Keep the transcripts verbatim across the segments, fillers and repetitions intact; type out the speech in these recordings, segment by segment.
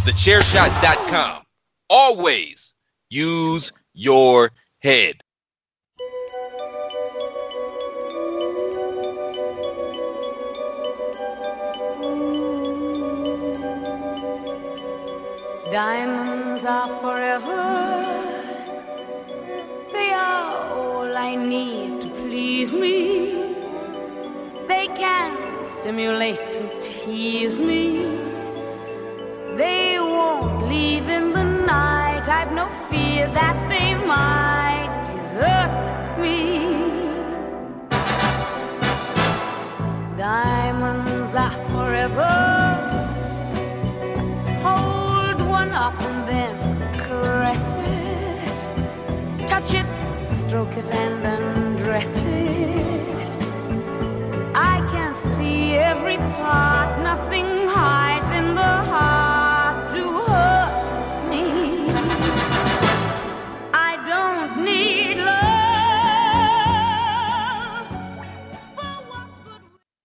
the chair shot dot com. Always use your head. Diamonds are forever. They are all I need to please me. They can stimulate and tease me. They won't leave in the night. I've no fear that they might desert me. Diamonds are forever. Hold one up and then caress it. Touch it, stroke it and undress it. I can see every part. Nothing hides in the heart to hurt me. I don't need love. For what good...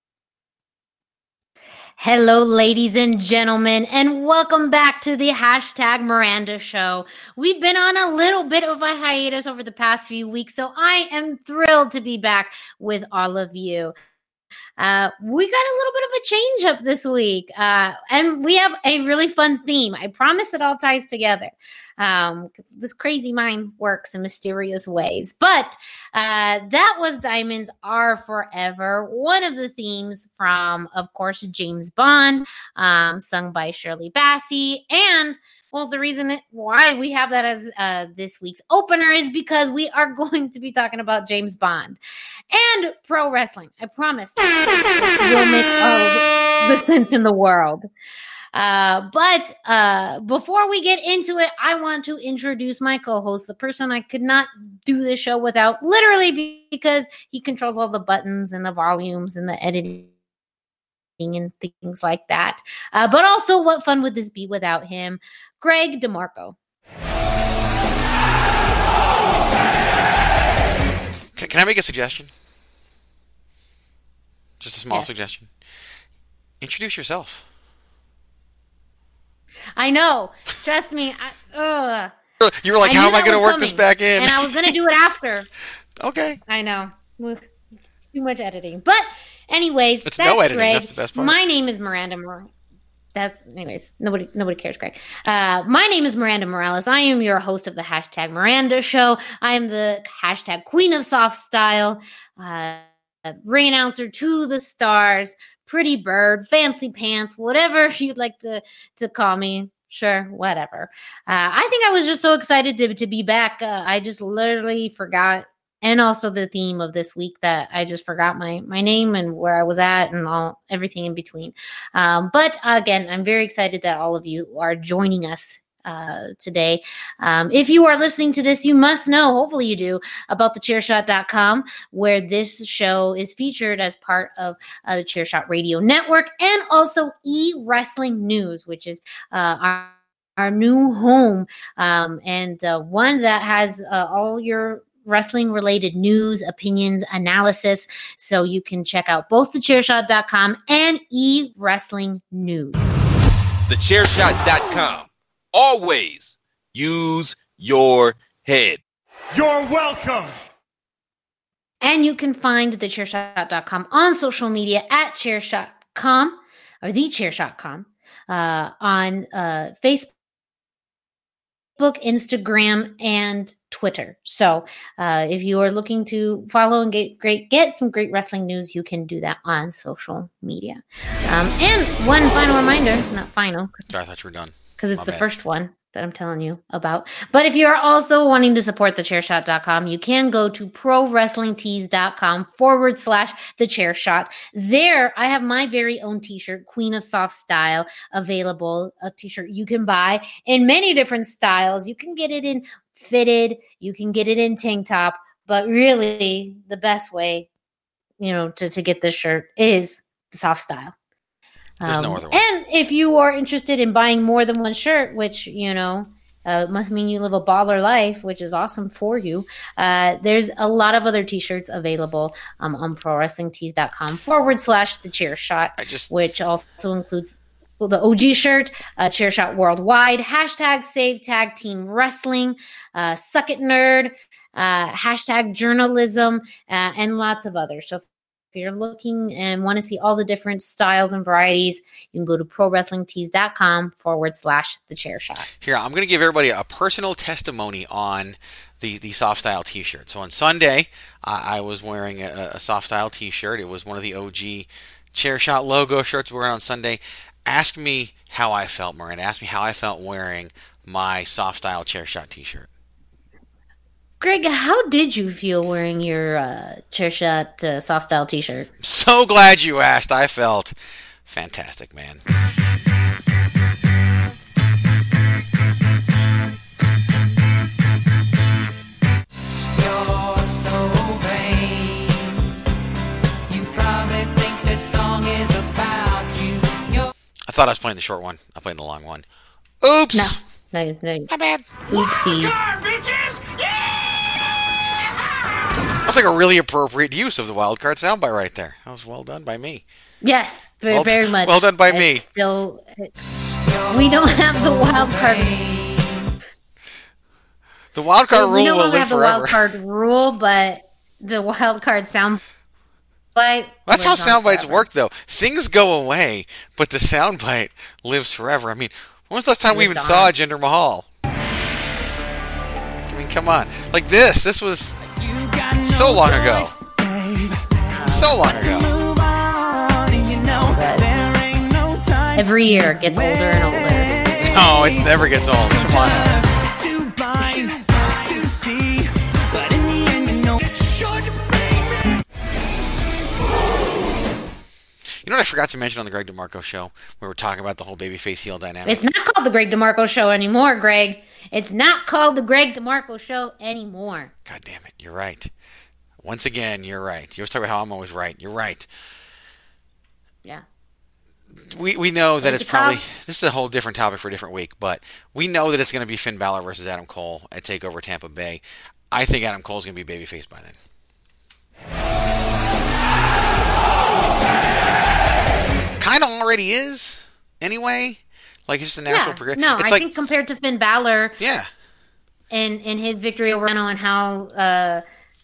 Hello, ladies and gentlemen, and welcome back to the Hashtag Miranda Show. We've been on a little bit of a hiatus over the past few weeks, so I am thrilled to be back with all of you. Uh, we got a little bit of a change up this week, uh, and we have a really fun theme. I promise it all ties together. Um, 'cause this crazy mind works in mysterious ways. But uh, that was Diamonds Are Forever, one of the themes from, of course, James Bond, um, sung by Shirley Bassey. And, well, the reason it, why we have that as uh, this week's opener is because we are going to be talking about James Bond and pro wrestling. I promise. Will make all the sense in the world. Uh, but uh, before we get into it, I want to introduce my co-host, the person I could not do this show without, literally because he controls all the buttons and the volumes and the editing and things like that. Uh, but also, what fun would this be without him? Greg DeMarco. Can, can I make a suggestion? Just a small Yes. suggestion. Introduce yourself. I know. Trust me. I, ugh. You were like, I how knew am I that going to was work this coming, back in? And I was going to do it after. Okay. I know. Look, it's too much editing. But anyways, It's that's no editing. Greg. That's the best part. My name is Miranda Morales. That's anyways. Nobody, nobody cares, Greg. Uh, my name is Miranda Morales. I am your host of the Hashtag Miranda Show. I am the hashtag Queen of Soft Style, uh, ring announcer to the stars, pretty bird, fancy pants, whatever you'd like to to call me. Sure, whatever. Uh, I think I was just so excited to to be back. Uh, I just literally forgot. And also the theme of this week that I just forgot my my name and where I was at and all everything in between. Um, but again, I'm very excited that all of you are joining us uh, today. Um, if you are listening to this, you must know, hopefully you do, about the chair shot dot com, where this show is featured as part of uh, the Chairshot Radio Network, and also E-Wrestling News, which is uh, our, our new home, um, and uh, one that has uh, all your wrestling related news, opinions, analysis. So you can check out both the chair shot dot com and E-Wrestling News. the chair shot dot com. Always use your head. You're welcome. And you can find the chair shot dot com on social media at chairshot dot com or the chairshot dot com, uh, on uh, Facebook, Instagram, and Twitter. So uh, if you are looking to follow and get great, get some great wrestling news, you can do that on social media. Um, and one final reminder, not final, Sorry, I thought you were done. because it's My the bad. first one that I'm telling you about. But if you're also wanting to support the chair shot dot com, you can go to pro wrestling tees dot com forward slash the chair shot. There, I have my very own t-shirt, Queen of Soft Style, available. A t-shirt you can buy in many different styles. You can get it in fitted, you can get it in tank top, but really the best way, you know, to, to get this shirt is the soft style. There's no other way. And if you are interested in buying more than one shirt, which, you know, uh, must mean you live a baller life, which is awesome for you, uh, there's a lot of other t-shirts available um, on pro wrestling tees dot com forward slash the chair shot, I just which also includes well, the O G shirt, uh, Chairshot Worldwide, hashtag Save Tag Team Wrestling, uh, Suck It Nerd, uh, hashtag Journalism, uh, and lots of others. So if you're looking and want to see all the different styles and varieties, you can go to prowrestlingtees.com forward slash the chair shot. Here, I'm going to give everybody a personal testimony on the, the soft style t-shirt. So on Sunday, uh, I was wearing a, a soft style t-shirt. It was one of the O G chair shot logo shirts we were on Sunday. Ask me how I felt, Miranda. Ask me how I felt wearing my soft style chair shot t-shirt. Greg, how did you feel wearing your uh, Chairshot uh, soft style t-shirt? So glad you asked. I felt fantastic, man. You're so vain. You probably think this song is about you. You're I thought I was playing the short one. I'm playing the long one. Oops. No. No, no. My bad. Oopsies. That's like a really appropriate use of the wild card soundbite right there. That was well done by me. Yes, very, Well, very much. well done by It's me. Still, we don't have the wild card. The wild card we rule no will longer live have the forever. wild card rule, but the wild card sound bite. That's how lives on sound bites forever. work, though. Things go away, but the sound bite lives forever. I mean, when was the last time we even Lives saw on. Jinder Mahal? I mean, come on. Like this. This was so long ago. So long ago. Every year it gets older and older. No, it never gets old. Come on now. You know what I forgot to mention on the Greg DeMarco show? We were talking about the whole babyface heel dynamic. It's not called the Greg DeMarco Show anymore, Greg. It's not called the Greg DeMarco Show anymore. God damn it. You're right. Once again, you're right. You always talk about how I'm always right. You're right. Yeah. We we know that What's it's the probably... top? This is a whole different topic for a different week, but we know that it's going to be Finn Balor versus Adam Cole at TakeOver Tampa Bay. I think Adam Cole's going to be babyface by then. Kind of already is, anyway. Like, it's just a natural Yeah. progression. No, it's I like, think compared to Finn Balor yeah. and, and his victory over Reno and how uh,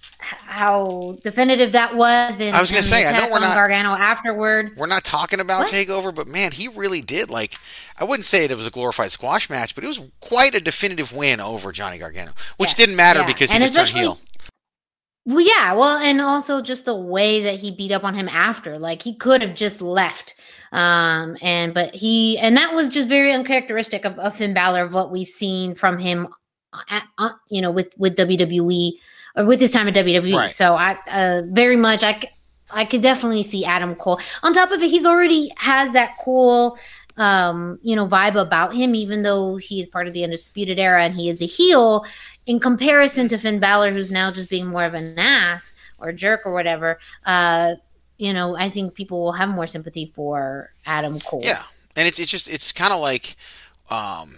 how definitive that was. And, I was gonna and say, the I know attack we're on not- Gargano afterward. We're not talking about What? TakeOver, but man, he really did. Like, I wouldn't say it was a glorified squash match, but it was quite a definitive win over Johnny Gargano, which Yes, didn't matter yeah. because he And just turned especially- heel. Well, yeah, well, and also just the way that he beat up on him after, like he could have just left, um, and but he, and that was just very uncharacteristic of, of Finn Balor, of what we've seen from him, at, uh, you know, with with W W E or with his time at W W E. Right. So I uh, very much, I c- I could definitely see Adam Cole. On top of it, he's already has that cool, um, you know, vibe about him, even though he is part of the Undisputed Era and he is a heel. In comparison to Finn Balor, who's now just being more of an ass or a jerk or whatever, uh, you know, I think people will have more sympathy for Adam Cole. Yeah, and it's it's just it's kind of like, um,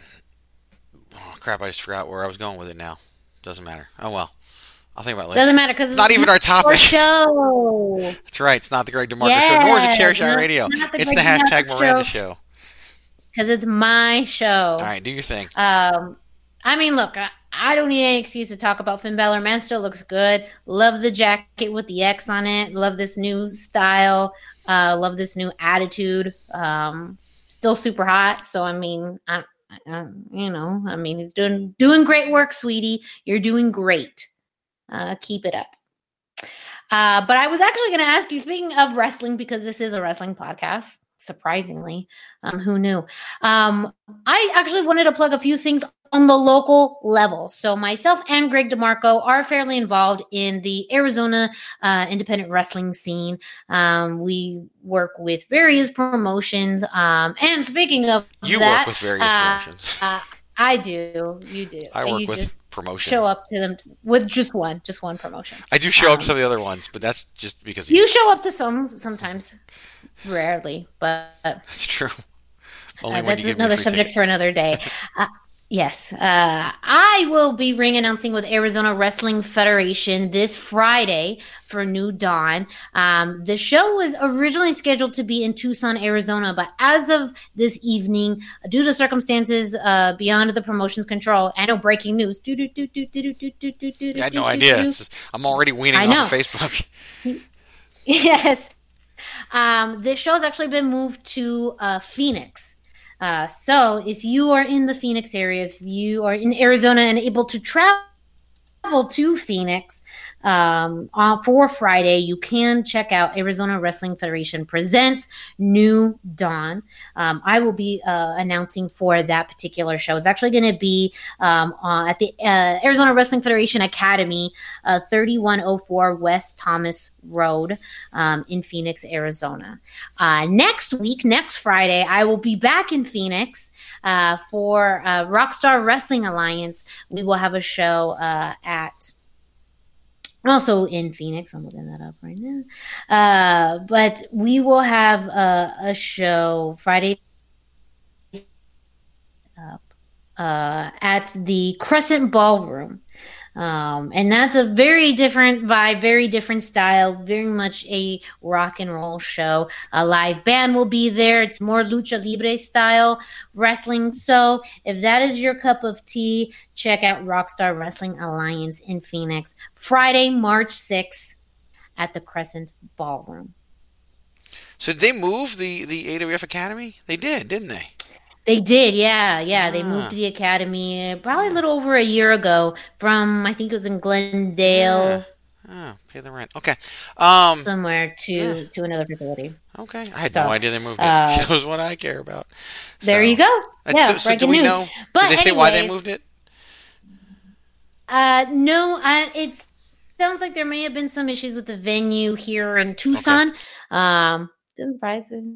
oh crap! I just forgot where I was going with it now. Doesn't matter. Oh well, I'll think about it later. Doesn't matter because Not even our topic. Show. That's right. It's not the Greg DeMarco show, nor is it Chair Shot no, Radio. not the It's the Greg hashtag DeMarco Miranda show. show. Because it's my show. All right, do your thing. Um, I mean, look, I, I don't need any excuse to talk about Finn Balor. Man still looks good. Love the jacket with the X on it. Love this new style. Uh, love this new attitude. Um, still super hot. So I mean, I, I, you know, I mean, he's doing doing great work, sweetie. You're doing great. Uh, keep it up. Uh, but I was actually going to ask you, speaking of wrestling, because this is a wrestling podcast. Surprisingly, um, who knew? Um, I actually wanted to plug a few things on the local level. So myself and Greg DeMarco are fairly involved in the Arizona uh, independent wrestling scene. Um, we work with various promotions. Um, and speaking of You that, work with various uh, promotions. uh, I do. You do. I work you with just promotion. show up to them with just one, just one promotion. I do show up to um, some of the other ones, but that's just because You show up to some sometimes, rarely, but That's true. Only Uh, when that's you give me a another free subject ticket. for another day. Uh, Yes, uh, I will be ring announcing with Arizona Wrestling Federation this Friday for New Dawn. Um, the show was originally scheduled to be in Tucson, Arizona, but as of this evening, due to circumstances uh, beyond the promotion's control, I know breaking news. I had no idea. It's just- I'm already weaning I off know. of Facebook. Yes. Um, this show has actually been moved to uh, Phoenix. Uh, so if you are in the Phoenix area, if you are in Arizona and able to travel to Phoenix um, on, for Friday, you can check out Arizona Wrestling Federation Presents New Dawn. Um, I will be uh, announcing for that particular show. It's actually going to be um, uh, at the uh, Arizona Wrestling Federation Academy, uh, thirty-one oh four West Thomas Road um, in Phoenix, Arizona. Uh, next week, next Friday, I will be back in Phoenix uh, for uh, Rockstar Wrestling Alliance. We will have a show uh, at also in Phoenix. I'm looking that up right now. Uh, but we will have a, a show Friday up uh, at the Crescent Ballroom. Um, and that's a very different vibe, very different style, very much a rock and roll show. A live band will be there. It's more lucha libre style wrestling. So if that is your cup of tea, check out Rockstar Wrestling Alliance in Phoenix, Friday, March sixth at the Crescent Ballroom. So did they move the, the A W F Academy? They did, didn't they? They did, yeah, yeah. They Ah. moved to the academy uh, probably a little over a year ago from, I think it was in Glendale, Oh, pay the rent. Okay. Um, somewhere to Yeah. to another facility. okay. I had So, no idea they moved it. uh, Shows what I care about. There So- you go. And Yeah, so, so do breaking we news. know? But did they say why they anyways, moved it? Uh, no, uh, it sounds like there may have been some issues with the venue here in Tucson. Um, doesn't surprise me.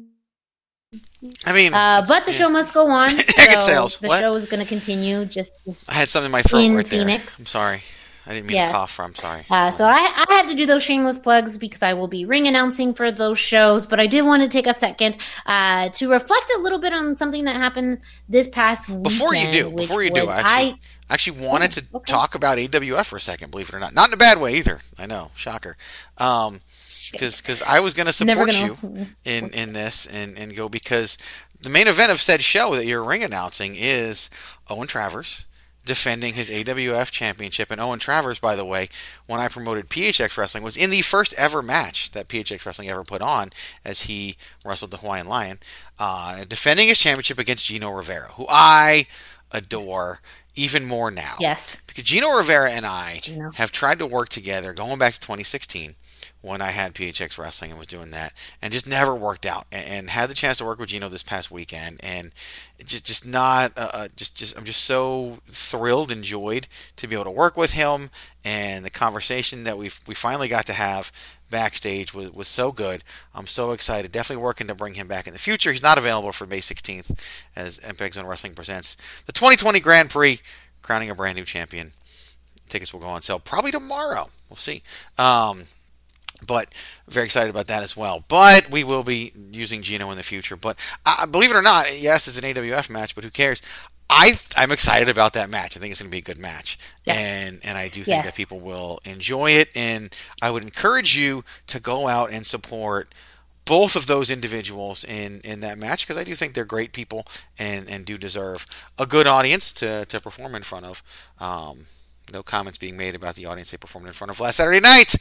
I mean, Uh, it's- but the yeah. show must go on. Ticket so sales. The What? show is going to continue. Just I had something in my throat in right there. Phoenix. I'm sorry. I didn't mean Yes. to cough. For, I'm sorry. Uh, so I, I have to do those shameless plugs because I will be ring announcing for those shows. But I did want to take a second uh, to reflect a little bit on something that happened this past weekend. Before you do, which before you do, was actually, I, I actually wanted to okay. talk about A W F for a second. Believe it or not, not in a bad way either. I know, shocker. Um, because because I was going to Never support gonna- you in in this and and go because the main event of said show that you're ring announcing is Owen Travers defending his A W F championship. And Owen Travers, by the way, when I promoted P H X Wrestling, was in the first ever match that P H X Wrestling ever put on as he wrestled the Hawaiian Lion, uh, defending his championship against Gino Rivera, who I adore even more now. yes. Because Gino Rivera and I Gino. have tried to work together going back to twenty sixteen when I had P H X Wrestling and was doing that, and just never worked out. And, and had the chance to work with Gino this past weekend, and it just just not uh, uh, just just I'm just so thrilled, enjoyed to be able to work with him, and the conversation that we we finally got to have backstage was, was so good. I'm so excited. Definitely working to bring him back in the future. He's not available for May sixteenth as Impact Zone Wrestling presents the twenty twenty Grand Prix, crowning a brand new champion. Tickets will go on sale probably tomorrow. We'll see. Um, but very excited about that as well. But we will be using Gino in the future. But uh, believe it or not, yes, it's an A W F match, but who cares? I I'm excited about that match. I think it's going to be a good match, Yeah. and and I do think Yes. that people will enjoy it. And I would encourage you to go out and support both of those individuals in, in that match because I do think they're great people and, and do deserve a good audience to, to perform in front of. Um, no comments being made about the audience they performed in front of last Saturday night.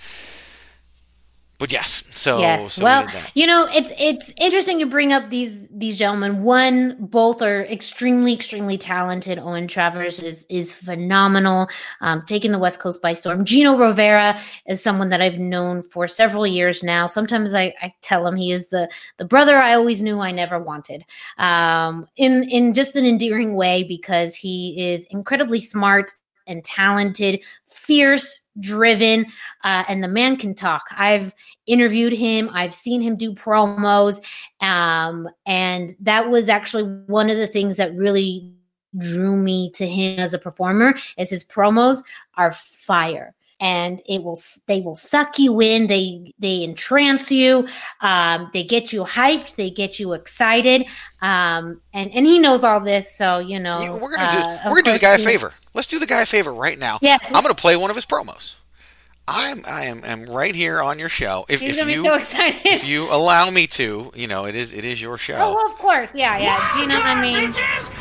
But yes, so, Yes. so well, we did that. you know, it's it's interesting you bring up these these gentlemen. One, both are extremely, extremely talented. Owen Travers is is phenomenal, um, taking the West Coast by storm. Gino Rivera is someone that I've known for several years now. Sometimes I, I tell him he is the the brother I always knew I never wanted, um, in in just an endearing way because he is incredibly smart and talented, fierce, driven, uh, and the man can talk. I've interviewed him. I've seen him do promos. Um, and that was actually one of the things that really drew me to him as a performer is his promos are fire. and it will they will suck you in. They they entrance you. Um, they get you hyped. They get you excited. Um, and and he knows all this, so you know You- we're gonna do uh, of we're gonna do the course guy a he- favor. Let's do the guy a favor right now. Yes. I'm gonna play one of his promos. I'm I am am right here on your show. If, He's if gonna you be so excited. if you allow me to, you know, it is it is your show. Oh, well, of course, yeah, yeah. Gino, I mean,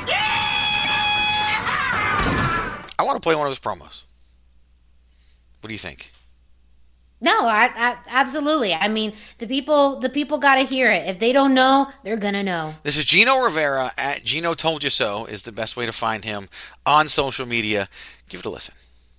I want to play one of his promos. What do you think? no, I, I absolutely. I mean, the people, the people got to hear it. If they don't know, they're gonna know. This is Gino Rivera at Gino Told You So is the best way to find him on social media. Give it a listen.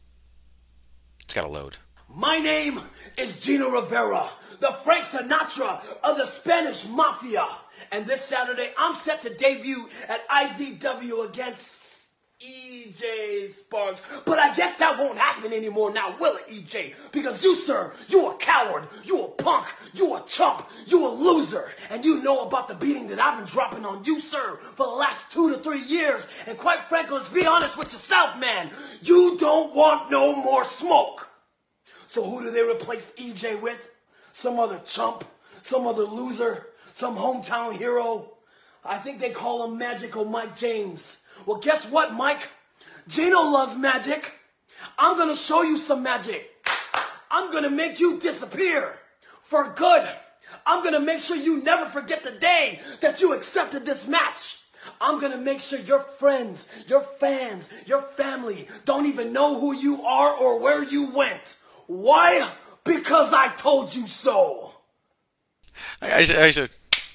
It's got to load. My name is Gino Rivera, the Frank Sinatra of the Spanish Mafia. And this Saturday, I'm set to debut at I Z W against E J Sparks. But I guess that won't happen anymore now, will it, E J? Because you, sir, you a coward, you a punk, you a chump, you a loser. And you know about the beating that I've been dropping on you, sir, for the last two to three years. And quite frankly, let's be honest with yourself, man. You don't want no more smoke. So who do they replace E J with? Some other chump? Some other loser? Some hometown hero? I think they call him Magical Mike James. Well, guess what, Mike? Gino loves magic. I'm gonna show you some magic. I'm gonna make you disappear for good. I'm gonna make sure you never forget the day that you accepted this match. I'm gonna make sure your friends, your fans, your family don't even know who you are or where you went. Why? Because I told you so. I, I, should, I should.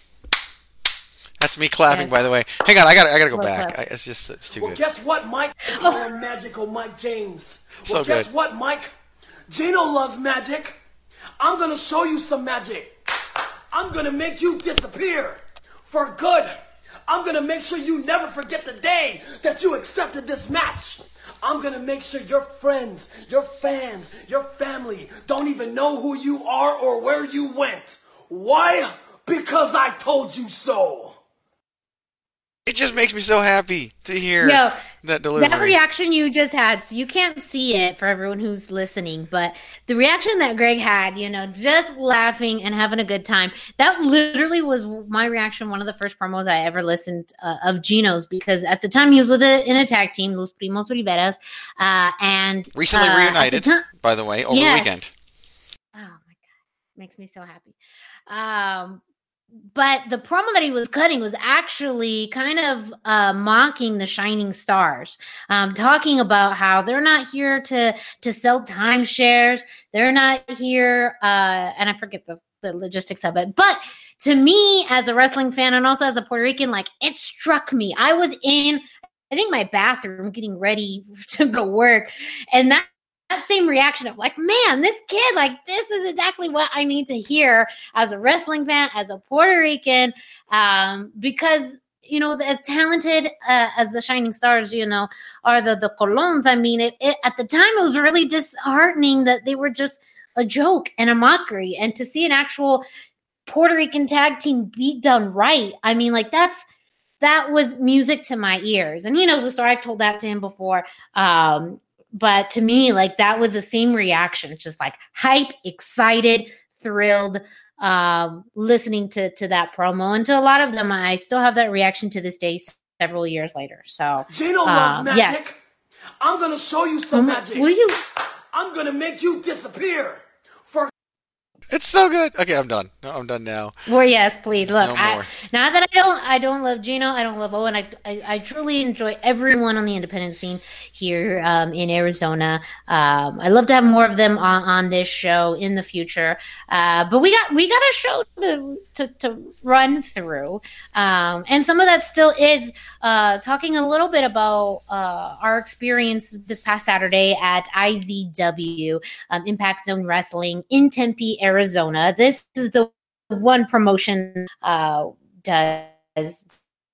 That's me clapping, by the way. Hang on, I got I got to go Well, back. clap. I, it's just it's too Well, good. guess what, Mike? They call him Magical Mike James. So Well, guess good. what, Mike? Gino loves magic. I'm gonna show you some magic. I'm gonna make you disappear for good. I'm gonna make sure you never forget the day that you accepted this match. I'm gonna make sure your friends, your fans, your family don't even know who you are or where you went. Why? Because I told you so. It just makes me so happy to hear Yo, that delivery. That reaction you just had, so you can't see it for everyone who's listening, but the reaction that Greg had, you know, just laughing and having a good time, that literally was my reaction. One of the first promos I ever listened uh, of Gino's, because at the time he was with a, in a tag team, Los Primos Riveras, uh, and Recently uh, at the reunited, ti- by the way, over Yes. the weekend. Oh my god, makes me so happy. Um, but the promo that he was cutting was actually kind of uh, mocking the Shining Stars, um, talking about how they're not here to to sell timeshares. They're not here, uh, and I forget the, the logistics of it. But to me, as a wrestling fan and also as a Puerto Rican, like it struck me. I was in, I think, my bathroom getting ready to go work, and that. That same reaction of like, man, this kid, like, this is exactly what I need to hear as a wrestling fan, as a Puerto Rican, um, because, you know, as talented uh, as the Shining Stars, you know, are the, the Colons. I mean, it, it, at the time, it was really disheartening that they were just a joke and a mockery. And to see an actual Puerto Rican tag team beat done right, I mean, like, that's, that was music to my ears. And he knows the story. I've told that to him before. Um, But to me, like that was the same reaction, just like hype, excited, thrilled, um, listening to to that promo. And to a lot of them, I still have that reaction to this day, several years later. So, Gino uh, loves magic. yes. I'm gonna show you some Um, magic. will you? I'm gonna make you disappear for It's so good. Okay, I'm done. No, I'm done now. Well, yes, please. There's Look, no I, more. not that I don't, I don't love Gino, I don't love Owen. I, I, I truly enjoy everyone on the independent scene here um, in Arizona. Um, I love to have more of them on, on this show in the future. Uh, but we got, we got a show to to, to run through, um, and some of that still is uh, talking a little bit about uh, our experience this past Saturday at I Z W, um, Impact Zone Wrestling in Tempe, Arizona. This is the one promotion uh, does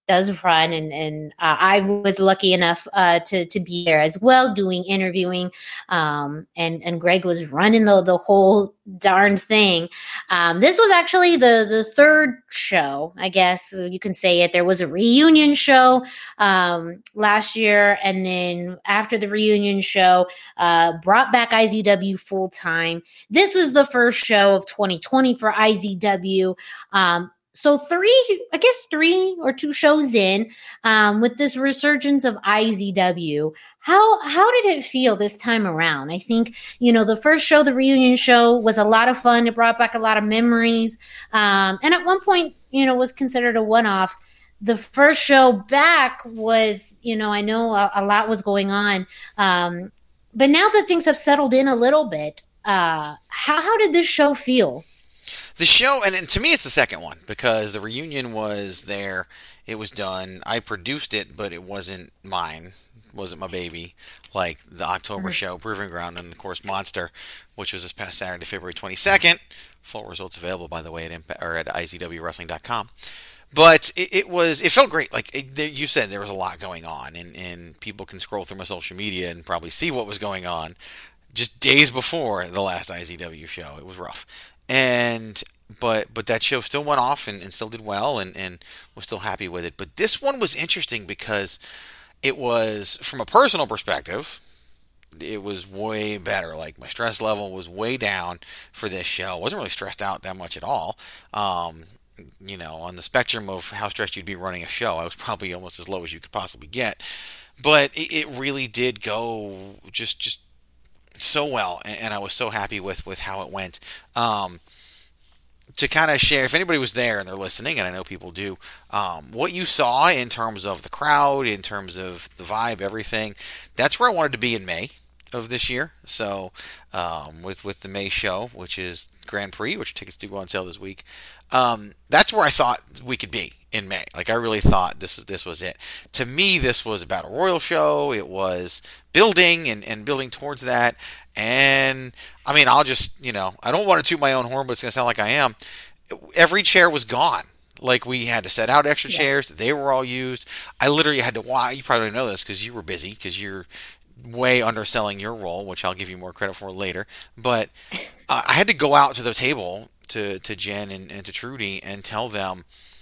does run, and and uh, I was lucky enough uh, to to be there as well, doing interviewing, um, and and Greg was running the the whole darn thing. Um, this was actually the the third show, I guess you can say it. There was a reunion show um, last year, and then after the reunion show, uh, brought back I Z W full time. This is the first show of twenty twenty for I Z W. Um, So three, I guess three or two shows in, um, with this resurgence of I Z W, how how did it feel this time around? I think, you know, the first show, the reunion show, was a lot of fun. It brought back a lot of memories. Um, and at one point, you know, was considered a one-off. The first show back was, you know, I know a, a lot was going on. Um, but now that things have settled in a little bit, uh, how, how did this show feel? The show, and, and to me it's the second one, because the reunion was there, it was done, I produced it, but it wasn't mine, wasn't my baby, like the October mm-hmm. show, Proving Ground, and of course Monster, which was this past Saturday, February twenty-second. Full results available, by the way, at Impa- or at I Z W wrestling dot com. But it, it was, it felt great. Like it, you said, there was a lot going on, and, and people can scroll through my social media and probably see what was going on just days before the last I Z W show. It was rough. And but but that show still went off and, and still did well, and, and was still happy with it. But this one was interesting because it was, from a personal perspective, it was way better. Like, my stress level was way down for this show. I wasn't really stressed out that much at all. Um, you know, on the spectrum of how stressed you'd be running a show, I was probably almost as low as you could possibly get. But it, it really did go just just so well, and I was so happy with, with how it went. Um, to kind of share, if anybody was there and they're listening, and I know people do, um, what you saw in terms of the crowd, in terms of the vibe, everything, that's where I wanted to be in May of this year. So um, with with the May show, which is Grand Prix, which tickets do go on sale this week, um, that's where I thought we could be in May. Like, I really thought this this was it. To me, this was about a Royal show. It was building and, and building towards that. And I mean, I'll just, you know, I don't want to toot my own horn, but it's going to sound like I am. Every chair was gone. Like, we had to set out extra yes. chairs. They were all used. I literally had to watch. You probably don't know this because you were busy, because you're way underselling your role, which I'll give you more credit for later. But uh, I had to go out to the table to, to Jen and, and to Trudy and tell them,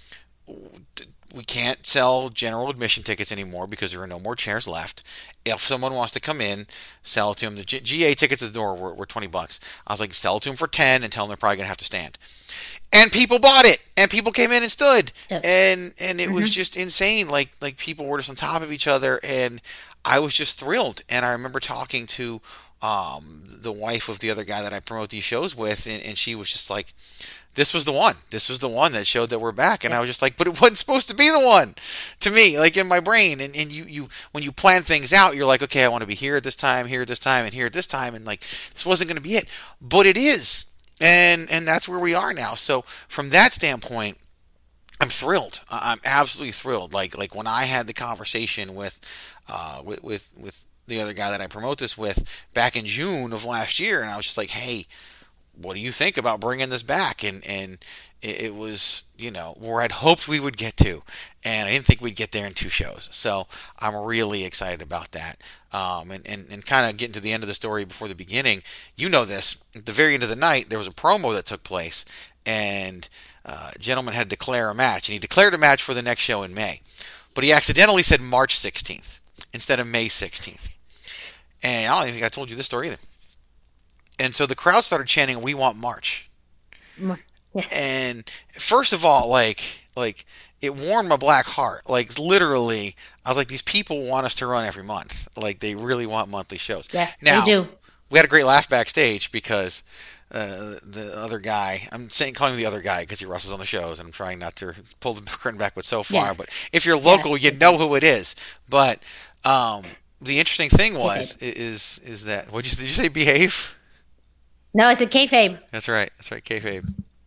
we can't sell general admission tickets anymore because there are no more chairs left. If someone wants to come in, sell it to them. The G- GA tickets at the door were, were twenty bucks. I was like, sell it to them for ten and tell them they're probably going to have to stand. And people bought it, and people came in and stood. Yep. And and it mm-hmm. was just insane. Like like people were just on top of each other, and I was just thrilled. And I remember talking to um, the wife of the other guy that I promote these shows with, and, and she was just like, this was the one. This was the one that showed that we're back. And yeah. I was just like, but it wasn't supposed to be the one to me, like in my brain. And, and you, you, when you plan things out, you're like, okay, I want to be here at this time, here at this time, and here at this time. And like, this wasn't going to be it, but it is. And, and that's where we are now. So from that standpoint, I'm thrilled. I'm absolutely thrilled. Like, like when I had the conversation with, uh, with, with, with the other guy that I promote this with back in June of last year. And I was just like, hey, what do you think about bringing this back? And and it, it was, you know, where I'd hoped we would get to, and I didn't think we'd get there in two shows. So I'm really excited about that. Um, and, and, and kind of getting to the end of the story before the beginning, you know this, at the very end of the night, there was a promo that took place, and uh, a gentleman had to declare a match, and he declared a match for the next show in May. But he accidentally said March sixteenth instead of May sixteenth. And I don't even think I told you this story either. And so the crowd started chanting, "We want March." Yes. And first of all, like, like it warmed my black heart. Like, literally, I was like, these people want us to run every month. Like, they really want monthly shows. Yes, now, they do. We had a great laugh backstage because uh, the other guy, I'm saying calling him the other guy because he wrestles on the shows, and I'm trying not to pull the curtain back but so far. Yes. But if you're local, yes. you know who it is. But um, the interesting thing was, okay. is is that, what did you, did you say behave? No, I said kayfabe. That's right. That's right, kayfabe.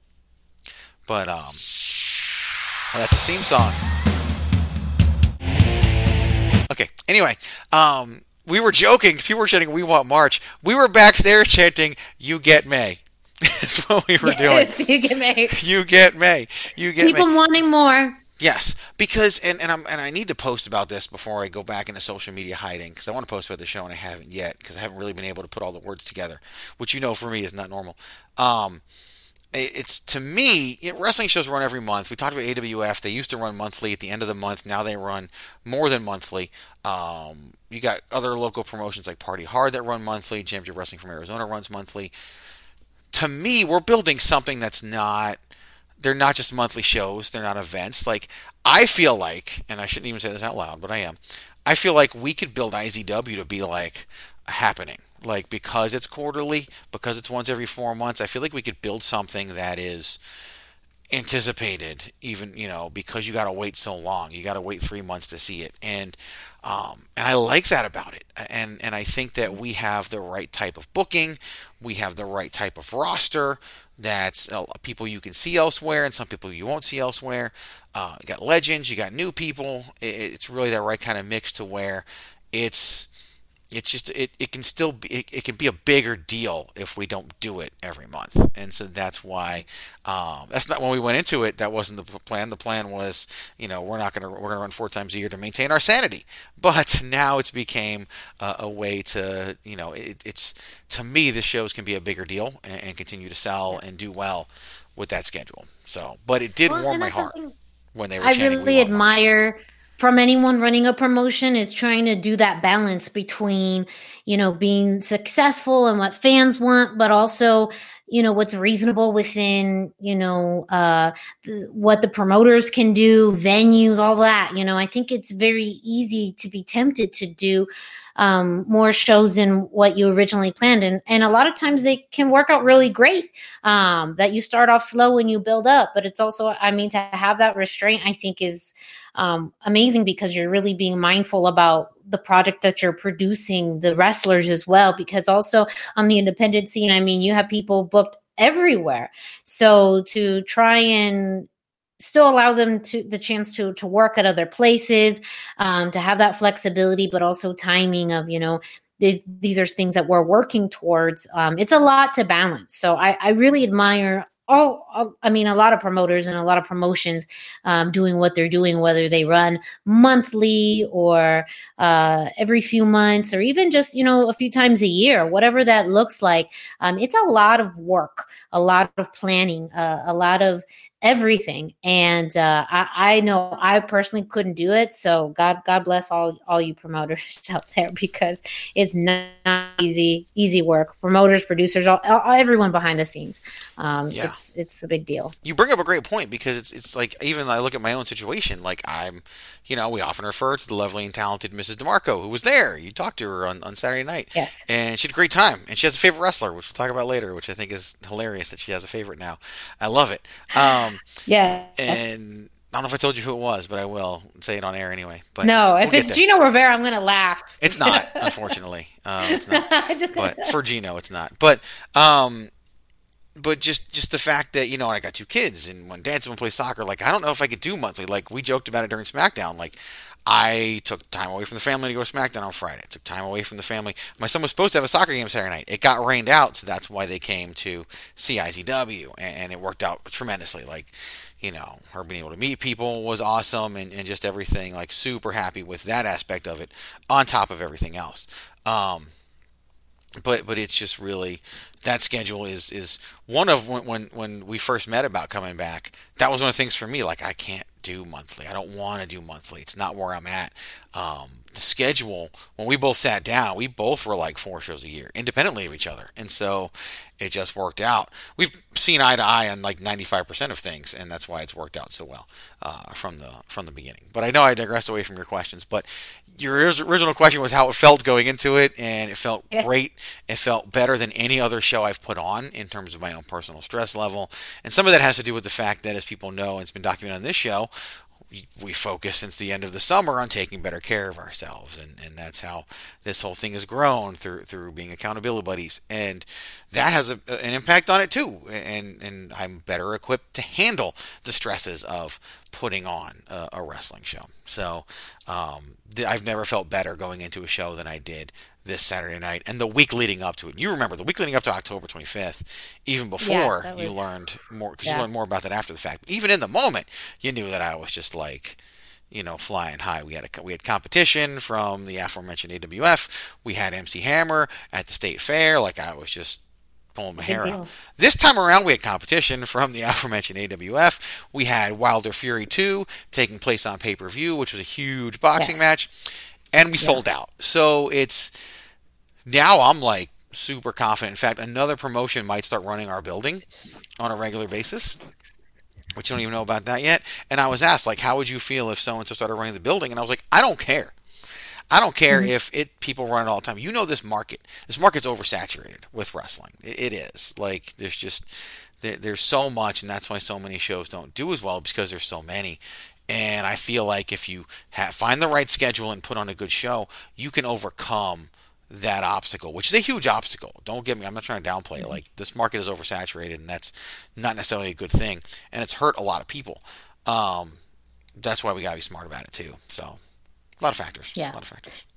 But, um, well, that's his theme song. Okay, anyway, um, we were joking. People were chanting, "We want March." We were backstage chanting, "You get May." That's what we were yes, doing. You get May. You get May. You get Keep May. them wanting more. Yes, because and and I'm and I need to post about this before I go back into social media hiding because I want to post about the show and I haven't yet because I haven't really been able to put all the words together, which you know for me is not normal. Um, it's to me, it, wrestling shows run every month. We talked about A W F. They used to run monthly at the end of the month. Now they run more than monthly. Um, you got other local promotions like Party Hard that run monthly. Championship Wrestling from Arizona runs monthly. To me, we're building something that's not. They're not just monthly shows. They're not events. Like I feel like, and I shouldn't even say this out loud, but I am. I feel like we could build I Z W to be like a happening. Like because it's quarterly, because it's once every four months. I feel like we could build something that is anticipated, even you know, because you got to wait so long. You got to wait three months to see it, and um, and I like that about it. And and I think that we have the right type of booking, we have the right type of roster. That's uh, people you can see elsewhere, and some people you won't see elsewhere. Uh, you got legends, you got new people. It, it's really that right kind of mix to where it's. It's just it, it can still be it, it can be a bigger deal if we don't do it every month, and so that's why um, that's not when we went into it. That wasn't the plan. The plan was, you know, we're not gonna we're gonna run four times a year to maintain our sanity. But now it's became uh, a way to you know it, it's to me the shows can be a bigger deal and, and continue to sell and do well with that schedule. So, but it did Well, warm and my that's heart something when they were I chanting. really "We want March." admire from anyone running a promotion is trying to do that balance between, you know, being successful and what fans want, but also, you know, what's reasonable within, you know, uh, the, what the promoters can do, venues, all that. You know, I think it's very easy to be tempted to do um, more shows than what you originally planned. And, and a lot of times they can work out really great, um, that you start off slow and you build up. But it's also, I mean, to have that restraint, I think is um, amazing because you're really being mindful about the product that you're producing, the wrestlers as well, because also on the independent scene, I mean, you have people booked everywhere. So to try and still allow them to the chance to to work at other places, um, to have that flexibility, but also timing of, you know, these, these are things that we're working towards. Um, it's a lot to balance. So I, I really admire all, all, I mean, a lot of promoters and a lot of promotions um, doing what they're doing, whether they run monthly or uh, every few months or even just, you know, a few times a year, whatever that looks like. Um, it's a lot of work, a lot of planning, uh, a lot of everything. And uh, I, I know I personally couldn't do it. So God, God bless all, all you promoters out there, because it's not easy, easy work. Promoters, producers, all, all everyone behind the scenes. Um, Yeah. It's it's a big deal. You bring up a great point because it's it's like even I look at my own situation. Like I'm, you know, we often refer to the lovely and talented Missus DeMarco who was there. You talked to her on, on Saturday night, Yes. and she had a great time. And she has a favorite wrestler, which we'll talk about later, which I think is hilarious that she has a favorite now. I love it. Um, Yeah. and I don't know if I told you who it was, but I will say it on air anyway. But No, we'll if get it's there. Gino Rivera, I'm going to laugh. It's not, unfortunately. Um, it's not. Just- But for Gino, it's not. But um, but just just the fact that, you know, I got two kids, and when Dad's going to play soccer, like I don't know if I could do monthly. Like we joked about it during SmackDown. Like I took time away from the family to go to SmackDown on Friday. I took time away from the family. My son was supposed to have a soccer game Saturday night. It got rained out, so that's why they came to see I Z W, and, and it worked out tremendously. Like, you know, her being able to meet people was awesome, and, and just everything, like super happy with that aspect of it on top of everything else. Um, but but it's just really, that schedule is is one of when, when when we first met about coming back, that was one of the things for me. Like I can't do monthly. I don't want to do monthly. It's not where I'm at. Um, the schedule, when we both sat down, we both were like four shows a year, independently of each other, and so it just worked out. We've seen eye to eye on like ninety-five percent of things, and that's why it's worked out so well uh, from the from the beginning. But I know I digressed away from your questions. But your original question was how it felt going into it, and it felt Yeah. great. It felt better than any other show I've put on in terms of my own personal stress level. And some of that has to do with the fact that, as people know, and it's been documented on this show, we, we focus since the end of the summer on taking better care of ourselves, and, and that's how this whole thing has grown through through being accountability buddies, and that has a, an impact on it too. And and I'm better equipped to handle the stresses of putting on a, a wrestling show. So um, th- I've never felt better going into a show than I did this Saturday night, and the week leading up to it. You remember the week leading up to October twenty-fifth, even before that you was- learned more, because yeah. you learned more about that after the fact. Even in the moment, you knew that I was just like, you know, flying high. We had a, we had competition from the aforementioned A W F. We had M C Hammer at the state fair. Like, I was just pulling my hair deal. out. This time around, we had competition from the aforementioned A W F. We had Wilder Fury two taking place on pay-per-view, which was a huge boxing Yes. match, and we sold out. So it's now I'm like super confident. In fact, another promotion might start running our building on a regular basis, which you don't even know about that yet. And I was asked, like, how would you feel if so-and-so started running the building? And I was like, I don't care. I don't care Mm-hmm. if it people run it all the time. You know, this market, this market's oversaturated with wrestling. It, it is. Like, there's just, there, there's so much, and that's why so many shows don't do as well, because there's so many. And I feel like if you ha find the right schedule and put on a good show, you can overcome that obstacle, which is a huge obstacle. Don't get me, I'm not trying to downplay it. Like, this market is oversaturated, and that's not necessarily a good thing, and it's hurt a lot of people. Um, that's why we gotta be smart about it too. So, a lot of factors. Yeah. A lot of factors.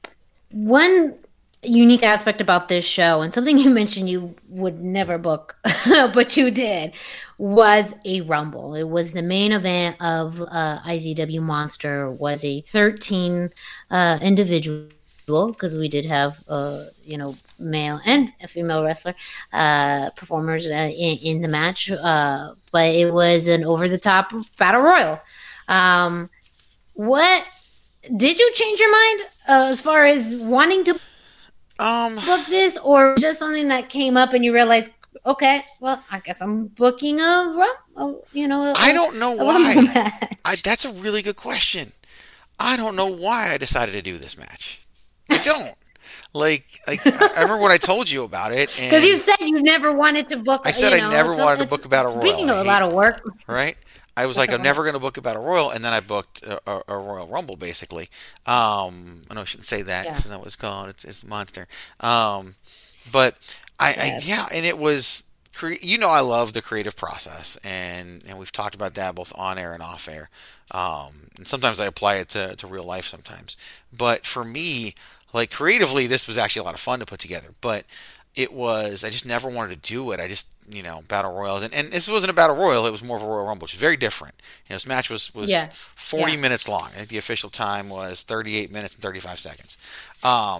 One unique aspect about this show, and something you mentioned you would never book, but you did, was a Rumble. It was the main event of uh, I Z W Monster. Was a thirteen uh, individual, because we did have uh, you know, male and a female wrestler uh, performers uh, in, in the match, uh, but it was an over the top battle royal. Um, what did you change your mind uh, as far as wanting to Um, book this, or just something that came up and you realized, okay, well, I guess I'm booking a, ru- a you know, a, I don't know a Rumble why. match. I, that's a really good question. I don't know why I decided to do this match. I don't. Like, like I I remember when I told you about it, Because and you said you never wanted to book. I said you I know, never it's- wanted to it's- book a battle royal. Speaking of I a lot hate- of work, right? I was like, I'm never going to book a battle royal, and then I booked a, a, a Royal Rumble, basically. Um, I know I shouldn't say that, Yeah. because that's what it's called. It's, it's Monster. Um, but I, Yes. I, yeah, and it was, cre- you know, I love the creative process, and, and we've talked about that both on air and off air. Um, and sometimes I apply it to, to real life sometimes. But for me, like, creatively, this was actually a lot of fun to put together. But it was, I just never wanted to do it. I just, you know, battle royals, and, and this wasn't a battle royal, it was more of a Royal Rumble, which is very different. You know, this match was, was Yeah. forty Yeah. minutes long. I think the official time was thirty-eight minutes and thirty-five seconds. Um,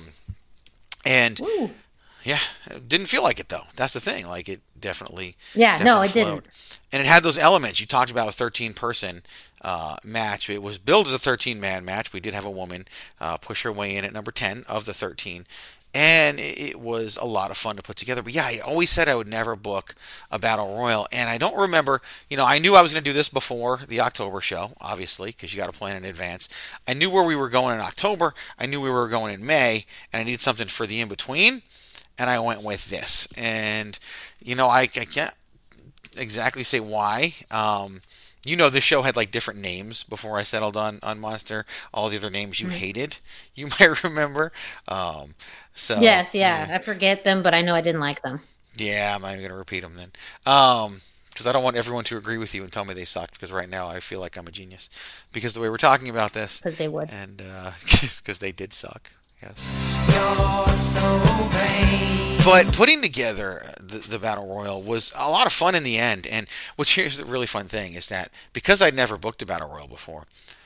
and Ooh. yeah, it didn't feel like it though. That's the thing. Like, it definitely, Yeah, no, definitely it flowed. didn't. And it had those elements. You talked about a thirteen person uh, match. It was billed as a thirteen man match. We did have a woman uh, push her way in at number ten of the thirteen. And it was a lot of fun to put together. But yeah, I always said I would never book a battle royal. And I don't remember, you know, I knew I was going to do this before the October show, obviously, because you got to plan in advance. I knew where we were going in October. I knew we were going in May. And I needed something for the in-between. And I went with this. And, you know, I, I can't exactly say why. Um, you know, this show had like different names before I settled on, on Monster. All the other names you hated, you might remember. Um, so Yes, yeah, I forget them, but I know I didn't like them. yeah, I'm not even going to repeat them then. Um, because I don't want everyone to agree with you and tell me they sucked, because right now I feel like I'm a genius. Because the way we're talking about this. Because they would. And because they did suck. Yes. You're so vain. But putting together the, the Battle Royal was a lot of fun in the end. And which here's the really fun thing is that because I'd never booked a Battle Royal before,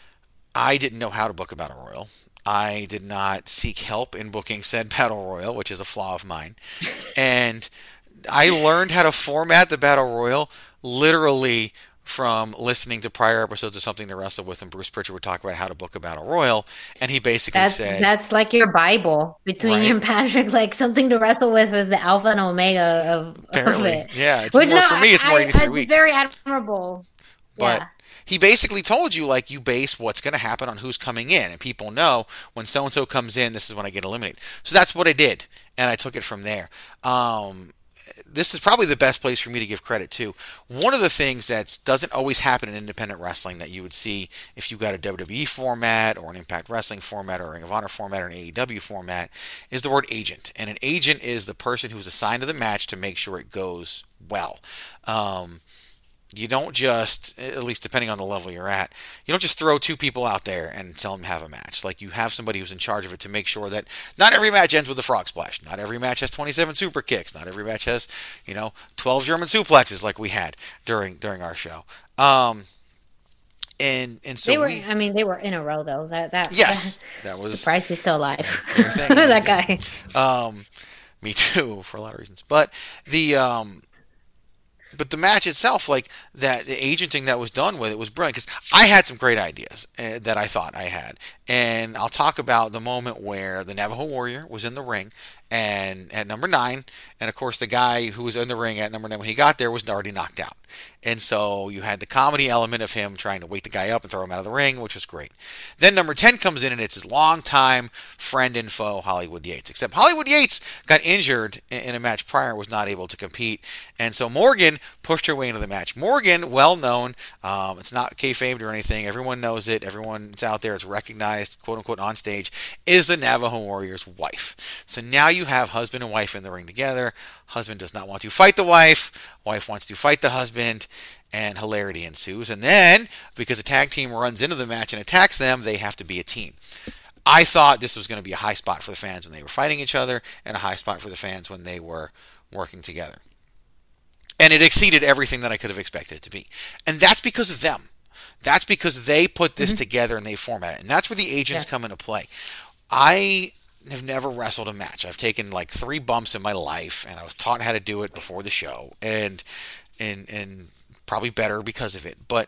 I didn't know how to book a Battle Royal. I did not seek help in booking said Battle Royal, which is a flaw of mine. And I learned how to format the Battle Royal literally from listening to prior episodes of Something to Wrestle With, and Bruce Pritchard would talk about how to book a Battle Royal. And he basically That's said... that's like your Bible between Right. you and Patrick. Like, Something to Wrestle With is the alpha and omega of, of Apparently. it. Yeah, it's Which, more, no, for me, it's more I- eighty-three I- weeks. Very admirable. But yeah. he basically told you, like, you base what's going to happen on who's coming in. And people know when so-and-so comes in, this is when I get eliminated. So that's what I did. And I took it from there. Um, this is probably the best place for me to give credit to. One of the things that doesn't always happen in independent wrestling that you would see if you got a W W E format or an Impact Wrestling format or a Ring of Honor format or an A E W format is the word agent. And an agent is the person who's assigned to the match to make sure it goes well. Um, You don't just, at least depending on the level you're at, you don't just throw two people out there and tell them to have a match. Like, you have somebody who's in charge of it to make sure that not every match ends with a frog splash. Not every match has twenty-seven super kicks. Not every match has, you know, twelve German suplexes like we had during during our show. Um, and and so they were. we, I mean, they were in a row though. That that yes, that was surprised he's still alive. thing. That guy. Um, me too, for a lot of reasons. But the um. But the match itself, like that, the agenting that was done with it was brilliant, because I had some great ideas uh, that I thought I had. And I'll talk about the moment where the Navajo Warrior was in the ring and at number nine, and of course the guy who was in the ring at number nine when he got there was already knocked out. And so you had the comedy element of him trying to wake the guy up and throw him out of the ring, which was great. Then number ten comes in, and it's his longtime friend and foe, Hollywood Yates. Except Hollywood Yates got injured in a match prior, was not able to compete. And so Morgan pushed her way into the match. Morgan, well known, um, it's not kayfabed or anything. Everyone knows it. Everyone that's out there, it's recognized, quote unquote, on stage, is the Navajo Warrior's wife. So now you have husband and wife in the ring together. Husband does not want to fight the wife. Wife wants to fight the husband. And hilarity ensues. And then, because a tag team runs into the match and attacks them, they have to be a team. I thought this was going to be a high spot for the fans when they were fighting each other, and a high spot for the fans when they were working together. And it exceeded everything that I could have expected it to be. And that's because of them. That's because they put this mm-hmm. together and they format it. And that's where the agents yeah. come into play. I have never wrestled a match. I've taken like three bumps in my life, and I was taught how to do it before the show. And and and probably better because of it. But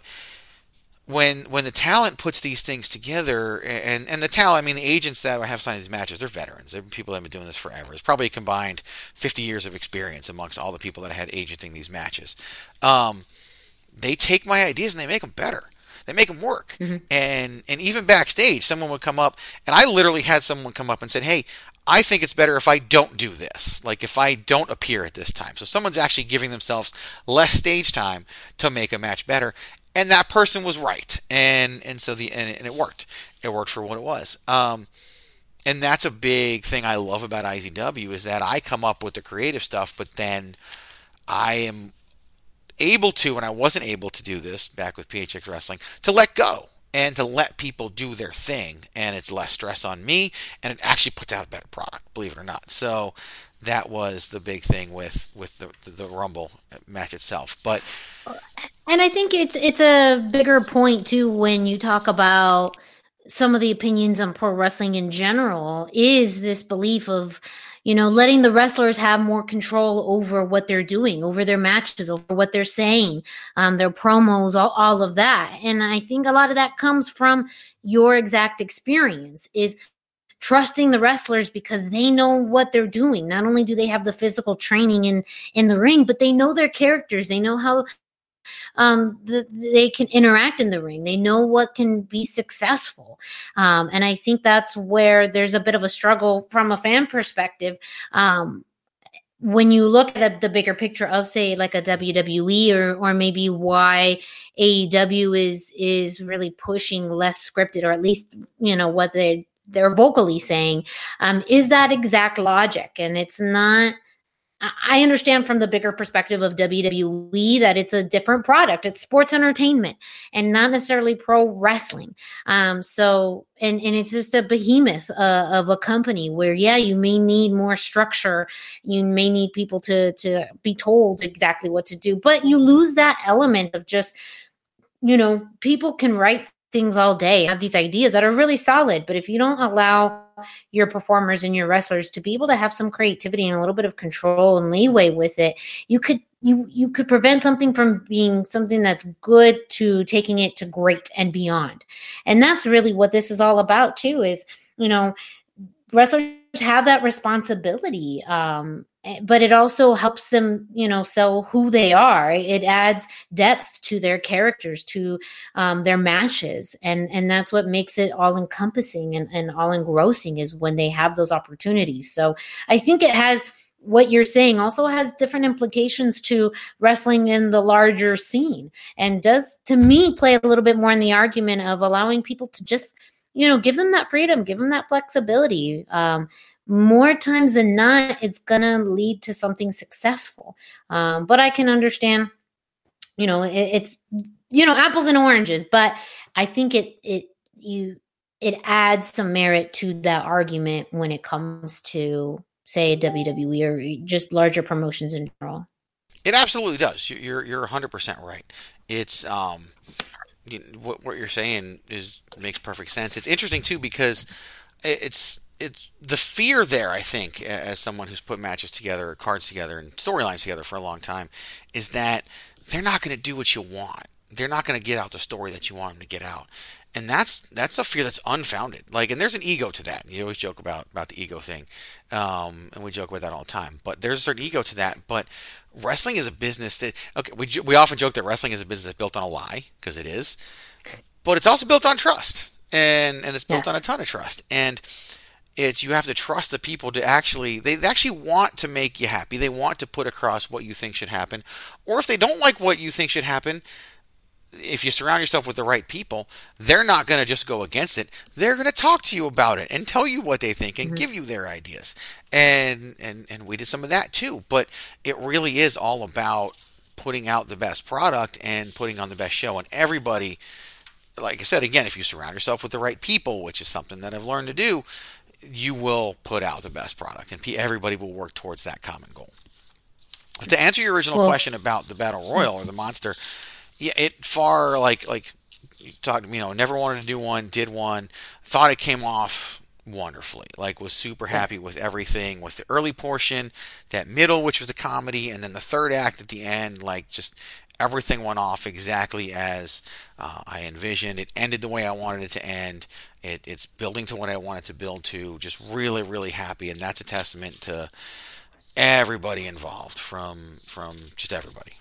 when when the talent puts these things together, and, and the talent, I mean, the agents that have signed these matches, they're veterans. They're people that have been doing this forever. It's probably a combined fifty years of experience amongst all the people that I had agenting these matches. Um, they take my ideas and they make them better. They make them work. Mm-hmm. And and even backstage, someone would come up, and I literally had someone come up and said, hey, I think it's better if I don't do this. Like, if I don't appear at this time. So someone's actually giving themselves less stage time to make a match better. And that person was right. And and so the and, and it worked. It worked for what it was. Um, and that's a big thing I love about I Z W, is that I come up with the creative stuff, but then I am able to, and I wasn't able to do this back with P H X Wrestling, to let go. And to let people do their thing, and it's less stress on me, and it actually puts out a better product, believe it or not. So that was the big thing with with the the, the Rumble match itself. But and I think it's it's a bigger point too when you talk about some of the opinions on pro wrestling in general, is this belief of, you know, letting the wrestlers have more control over what they're doing, over their matches, over what they're saying, um, their promos, all, all of that. And I think a lot of that comes from your exact experience, is trusting the wrestlers because they know what they're doing. Not only do they have the physical training in, in the ring, but they know their characters. They know how um, the, they can interact in the ring. They know what can be successful. Um, and I think that's where there's a bit of a struggle from a fan perspective. Um, when you look at the bigger picture of, say, like a W W E, or or maybe why A E W is is really pushing less scripted, or at least, you know, what they they're vocally saying, um, is that exact logic. And it's not. I understand from the bigger perspective of W W E that it's a different product. It's sports entertainment and not necessarily pro wrestling. Um, so, and, and it's just a behemoth uh, of a company where, yeah, you may need more structure. You may need people to, to be told exactly what to do, but you lose that element of just, you know, people can write things all day, have these ideas that are really solid, but if you don't allow your performers and your wrestlers to be able to have some creativity and a little bit of control and leeway with it, you could you you could prevent something from being something that's good to taking it to great and beyond. And that's really what this is all about too, is, you know, wrestlers have that responsibility, um, but it also helps them, you know, sell who they are. It adds depth to their characters, to um, their matches. And, and that's what makes it all encompassing and, and all engrossing, is when they have those opportunities. So I think it has, what you're saying also has different implications to wrestling in the larger scene, and does, to me, play a little bit more in the argument of allowing people to just, you know, give them that freedom, give them that flexibility. Um, more times than not, it's going to lead to something successful. Um, but I can understand you know, it, it's, you know, apples and oranges, but I think it, it, you, it adds some merit to that argument when it comes to, say, W W E or just larger promotions in general. It absolutely does. You- You're you're one hundred percent right. It's um, you, what what you're saying is makes perfect sense. It's interesting too because it- it's it's the fear there. I think a- as someone who's put matches together, cards together, and storylines together for a long time, is that they're not going to do what you want. They're not going to get out the story that you want them to get out. And that's that's a fear that's unfounded. Like, and there's an ego to that. You always joke about about the ego thing, um, and we joke about that all the time. But there's a certain ego to that. But wrestling is a business that okay. We we often joke that wrestling is a business that's built on a lie because it is, but it's also built on trust, and and it's built Yes. on a ton of trust. And it's you have to trust the people to actually they actually want to make you happy. They want to put across what you think should happen, or if they don't like what you think should happen, if you surround yourself with the right people, they're not going to just go against it. They're going to talk to you about it and tell you what they think and give you their ideas. And and and we did some of that too. But it really is all about putting out the best product and putting on the best show. And everybody, like I said, again, if you surround yourself with the right people, which is something that I've learned to do, you will put out the best product, and pe- everybody will work towards that common goal. But to answer your original Well- question about the Battle Royal or the Monster, yeah, it far like like you talked, you know, never wanted to do one, did one, thought it came off wonderfully. Like, was super happy with everything, with the early portion, that middle, which was the comedy, and then the third act at the end. Like, just everything went off exactly as uh, I envisioned. It ended the way I wanted it to end. It, it's building to what I wanted to build to. Just really, really happy, and that's a testament to everybody involved, from from just everybody.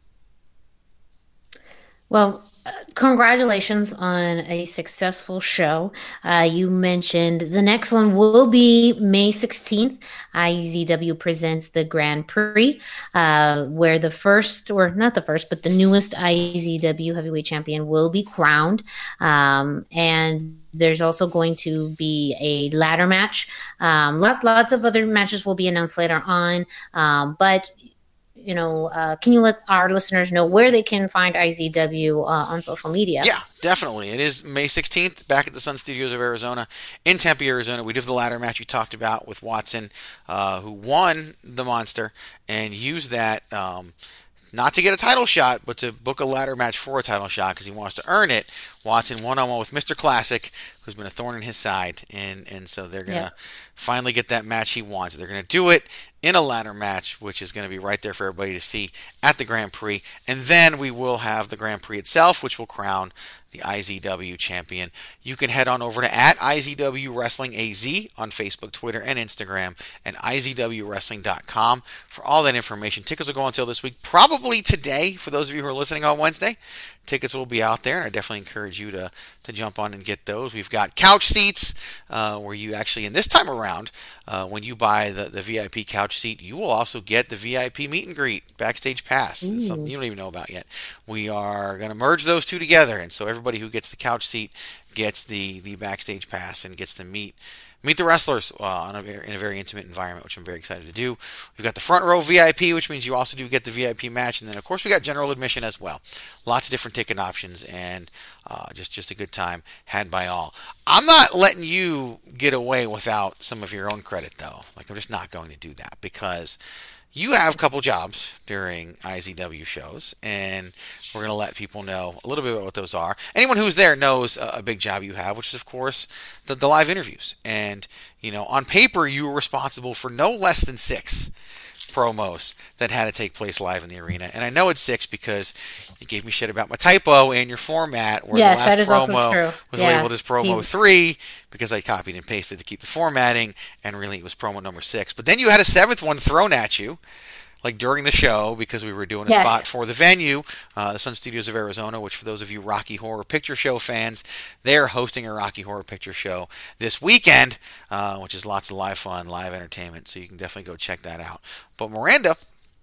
Well, uh, congratulations on a successful show. Uh, you mentioned the next one will be May sixteenth. I Z W presents the Grand Prix, uh, where the first, or not the first, but the newest I Z W heavyweight champion will be crowned. Um, and there's also going to be a ladder match. Um, lot, lots of other matches will be announced later on. Um, but you know, uh, can you let our listeners know where they can find I Z W uh, on social media? Yeah, definitely. It is May sixteenth, back at the Sun Studios of Arizona, in Tempe, Arizona. We did the ladder match you talked about with Watson, uh, who won the Monster and used that um, not to get a title shot, but to book a ladder match for a title shot because he wants to earn it. Watson one-on-one with Mister Classic, who's been a thorn in his side, and, and so they're going to Yeah. finally get that match he wants. They're going to do it in a ladder match, which is going to be right there for everybody to see at the Grand Prix. And then we will have the Grand Prix itself, which will crown the I Z W champion. You can head on over to at I Z W Wrestling A Z on Facebook, Twitter, and Instagram, and I Z W Wrestling dot com for all that information. Tickets will go until this week, probably today for those of you who are listening on Wednesday. Tickets will be out there, and I definitely encourage you to, to jump on and get those. We've got couch seats uh, where you actually, and this time around, uh, when you buy the, the V I P couch seat, you will also get the V I P meet and greet, backstage pass. It's something you don't even know about yet. We are going to merge those two together, and so everybody who gets the couch seat gets the, the backstage pass and gets to meet meet the wrestlers uh, on a very, in a very intimate environment, which I'm very excited to do. We've got the front row V I P, which means you also do get the V I P match, and then of course we got general admission as well. Lots of different ticket options, and uh, just just a good time had by all. I'm not letting you get away without some of your own credit, though. Like, I'm just not going to do that because you have a couple jobs during I Z W shows, and we're going to let people know a little bit about what those are. Anyone who's there knows a, a big job you have, which is, of course, the, the live interviews. And, you know, on paper, you were responsible for no less than six promos that had to take place live in the arena. And I know it's six because you gave me shit about my typo and your format, where Yes, the that last is also promo true. was Yeah. labeled as promo He- three because I copied and pasted to keep the formatting, and really it was promo number six. But then you had a seventh one thrown at you, like during the show, because we were doing a Yes. spot for the venue, uh, the Sun Studios of Arizona, which for those of you Rocky Horror Picture Show fans, they're hosting a Rocky Horror Picture Show this weekend, uh, which is lots of live fun, live entertainment, so you can definitely go check that out. But Miranda,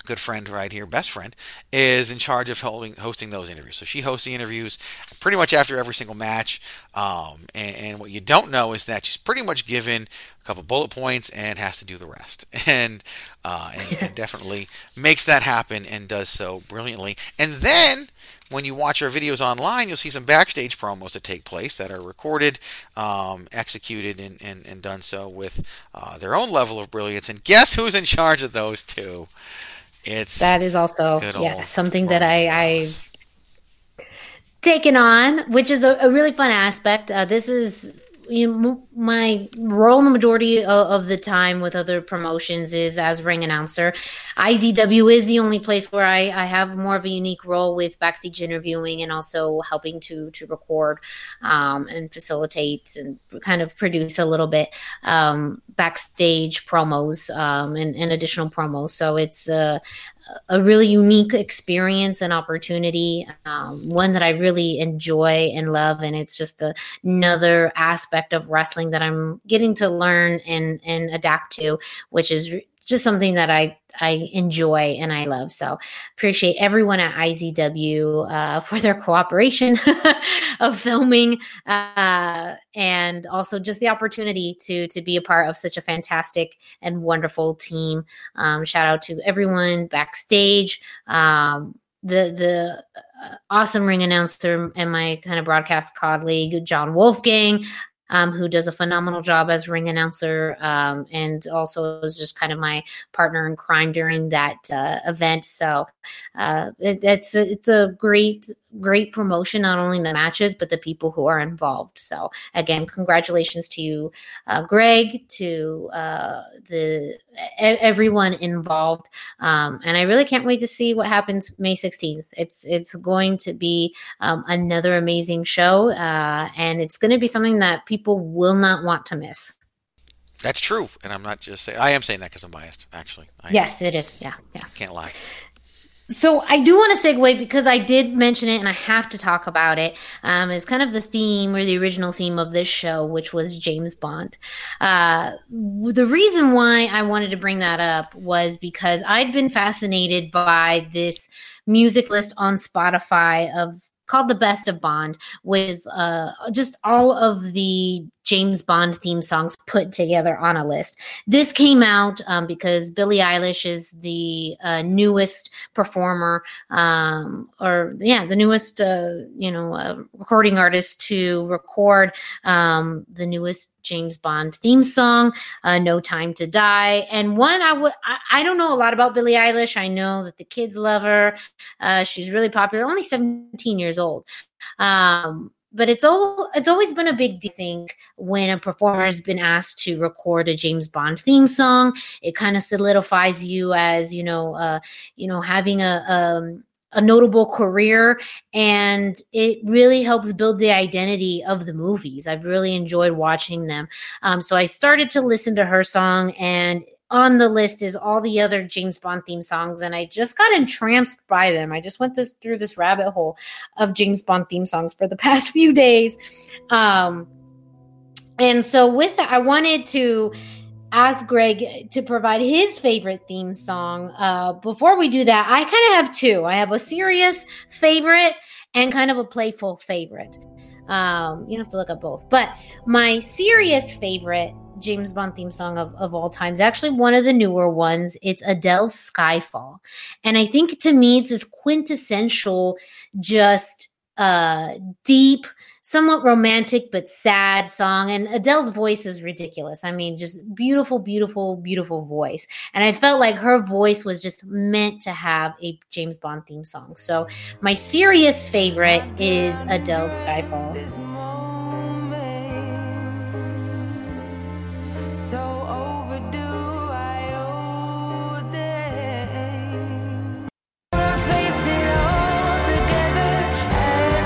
good friend right here, best friend, is in charge of holding, hosting those interviews. So she hosts the interviews pretty much after every single match. Um, and, and what you don't know is that she's pretty much given a couple bullet points and has to do the rest. And, uh, and, and definitely makes that happen and does so brilliantly. And then when you watch our videos online, you'll see some backstage promos that take place that are recorded, um, executed, and, and, and done so with uh, their own level of brilliance. And guess who's in charge of those two? It's that is also good yeah old something that Marty I, Morales. I've taken on, which is a, a really fun aspect. Uh, this is you know, my role in the majority of, of the time with other promotions is as ring announcer. I Z W is the only place where I, I have more of a unique role with backstage interviewing and also helping to to record um, and facilitate and kind of produce a little bit um, backstage promos um, and, and additional promos. So it's uh, a really unique experience and opportunity, um, one that I really enjoy and love. And it's just a, another aspect of wrestling that I'm getting to learn and, and adapt to, which is just something that I, I enjoy and I love. So appreciate everyone at I Z W uh, for their cooperation of filming uh, and also just the opportunity to, to be a part of such a fantastic and wonderful team. Um, shout out to everyone backstage, um, the, the uh, awesome ring announcer and my kind of broadcast colleague, John Wolfgang, Um, who does a phenomenal job as ring announcer um, and also is just kind of my partner in crime during that uh, event. So uh, it, it's, a, it's a great, great promotion, not only the matches, but the people who are involved. So again, congratulations to you, uh, Greg, to uh, the everyone involved. Um, and I really can't wait to see what happens May sixteenth. It's, it's going to be um, another amazing show uh, and it's going to be something that people will not want to miss. That's true. And I'm not just saying, I am saying that because I'm biased, actually. I yes, it is. Yeah. Yes. Can't lie. So I do want to segue because I did mention it and I have to talk about it. Um, it's kind of the theme or the original theme of this show, which was James Bond. Uh, the reason why I wanted to bring that up was because I'd been fascinated by this music list on Spotify of called The Best of Bond, which is uh, just all of the James Bond theme songs put together on a list. This came out um, because Billie Eilish is the uh, newest performer, um, or yeah, the newest uh, you know uh, recording artist to record um, the newest James Bond theme song, uh, "No Time to Die." And one I would I, I don't know a lot about Billie Eilish. I know that the kids love her. Uh, she's really popular. Only seventeen years old. Um, But it's all it's always been a big deal, I think, when a performer has been asked to record a James Bond theme song. It kind of solidifies you as, you know, uh, you know, having a um, a notable career, and it really helps build the identity of the movies. I've really enjoyed watching them. Um, so I started to listen to her song, and on the list is all the other James Bond theme songs, and I just got entranced by them. I just went this through this rabbit hole of James Bond theme songs for the past few days. Um, and so with that, I wanted to ask Greg to provide his favorite theme song. Uh, before we do that, I kind of have two. I have a serious favorite and kind of a playful favorite. Um, you don't have to look up both. But my serious favorite James Bond theme song of, of all time is actually one of the newer ones. It's Adele's Skyfall. And I think to me, it's this quintessential, just uh, deep, somewhat romantic, but sad song. And Adele's voice is ridiculous. I mean, just beautiful, beautiful, beautiful voice. And I felt like her voice was just meant to have a James Bond theme song. So my serious favorite is Adele's Skyfall. This moment, so overdue, I owe them. Face it all together at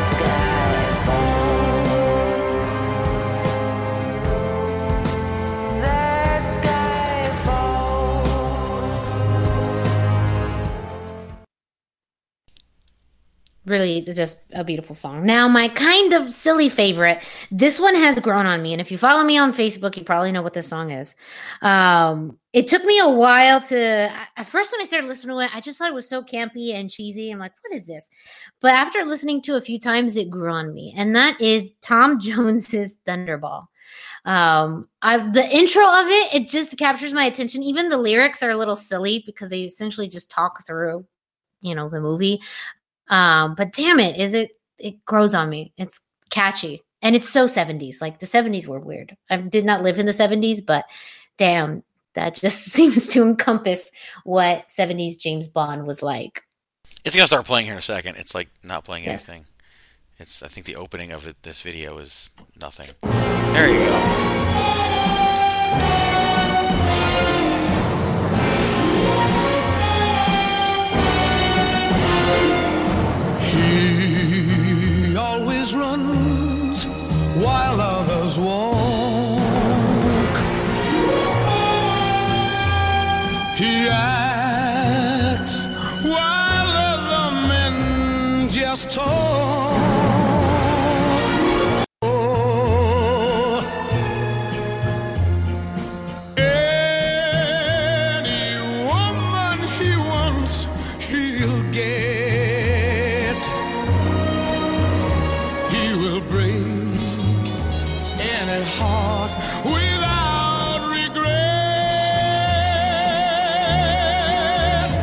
Skyfall. That Skyfall. really just a beautiful song. Now, my kind of silly favorite, this one has grown on me. And if you follow me on Facebook, you probably know what this song is. Um, it took me a while to, at first when I started listening to it, I just thought it was so campy and cheesy. I'm like, what is this? But after listening to it a few times, it grew on me. And that is Tom Jones's Thunderball. Um, I, the intro of it, it just captures my attention. Even the lyrics are a little silly because they essentially just talk through, you know, the movie. Um, but damn it, is it, it grows on me. It's catchy. And it's so seventies. Like the seventies were weird. I did not live in the seventies, but damn, that just seems to encompass what seventies James Bond was like. It's going to start playing here in a second. It's like not playing Yes. anything. It's, I think the opening of it, this video is nothing. There you go. He always runs while others walk. He acts while other men just talk. Oh, any woman he wants, he'll get. He will break any heart without regret.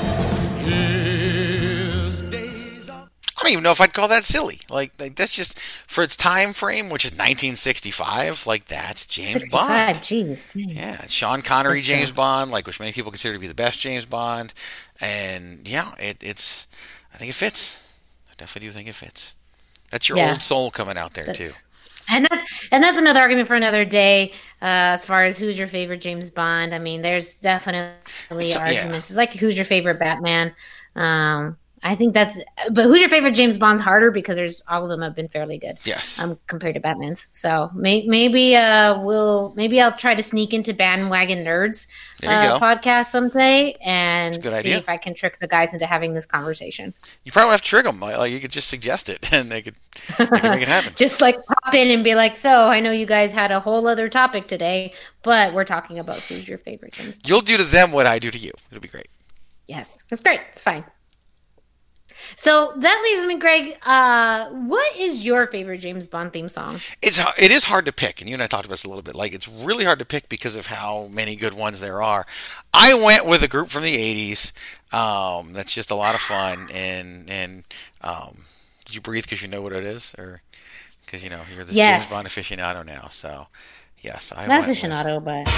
His days are I don't even know if I'd call that silly. Like, like that's just, for its time frame, which is nineteen sixty-five, like that's James Bond. sixty-five, jeez. dang. Yeah, it's Sean Connery That's James true. Bond, like which many people consider to be the best James Bond. And yeah, it, it's, I think it fits. I definitely do think it fits. That's your Yeah. old soul coming out there, too. That's- And that's and that's another argument for another day. Uh, as far as who's your favorite James Bond, I mean, there's definitely It's- yeah. arguments. It's like who's your favorite Batman. Um, I think that's, but who's your favorite James Bond's harder because there's all of them have been fairly good. Yes. Um, compared to Batman's. So may, maybe uh we'll maybe I'll try to sneak into Bandwagon Nerds There you uh, go. podcast someday and a good see idea. if I can trick the guys into having this conversation. You probably have to trick them. Like, like, you could just suggest it, and they could, they could make it happen. Just like pop in and be like, so I know you guys had a whole other topic today, but we're talking about who's your favorite James Bond. You'll do to them what I do to you. It'll be great. Yes, that's great. It's fine. So that leaves me, Greg. Uh, what is your favorite James Bond theme song? It's it is hard to pick, and you and I talked about this a little bit. Like, it's really hard to pick because of how many good ones there are. I went with a group from the eighties. Um, that's just a lot of fun. And and um, did you breathe because you know what it is, or because you know you're this Yes. James Bond aficionado now? So yes, I Not went with- aficionado, but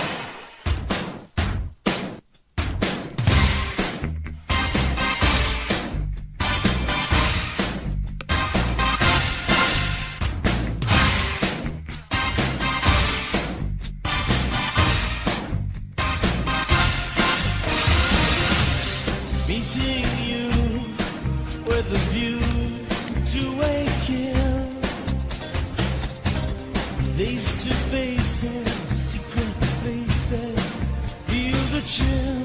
meeting you with a view to a kill. Face to faces, secret places, feel the chill.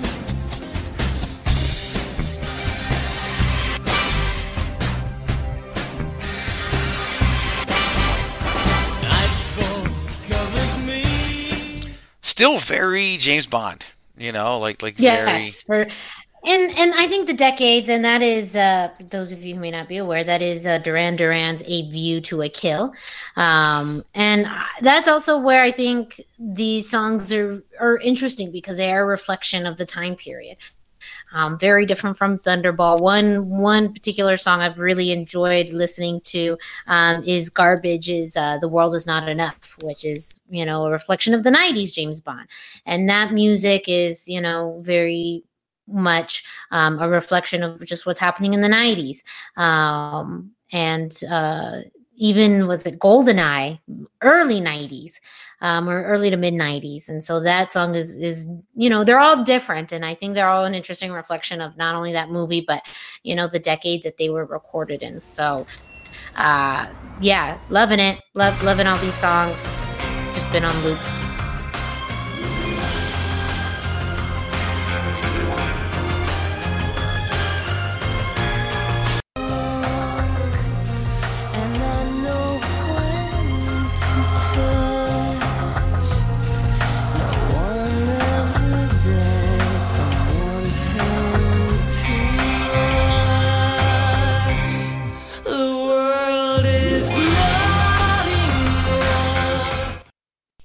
Nightfall covers me. Still very James Bond. You know, like like yes, for and and I think the decades, and that is uh, for those of you who may not be aware, that is uh, Duran Duran's "A View to a Kill," um, and I- that's also where I think these songs are are interesting because they are a reflection of the time period. Um, very different from Thunderball. One one particular song I've really enjoyed listening to um, is Garbage's uh, "The World Is Not Enough," which is, you know, a reflection of the nineties James Bond, and that music is, you know, very much um, a reflection of just what's happening in the nineties. Um, and uh, even was it Goldeneye, early nineties um, or early to mid nineties. And so that song is, is, you know, they're all different. And I think they're all an interesting reflection of not only that movie, but, you know, the decade that they were recorded in. So, uh, yeah, loving it. Love, loving all these songs. Just been on loop.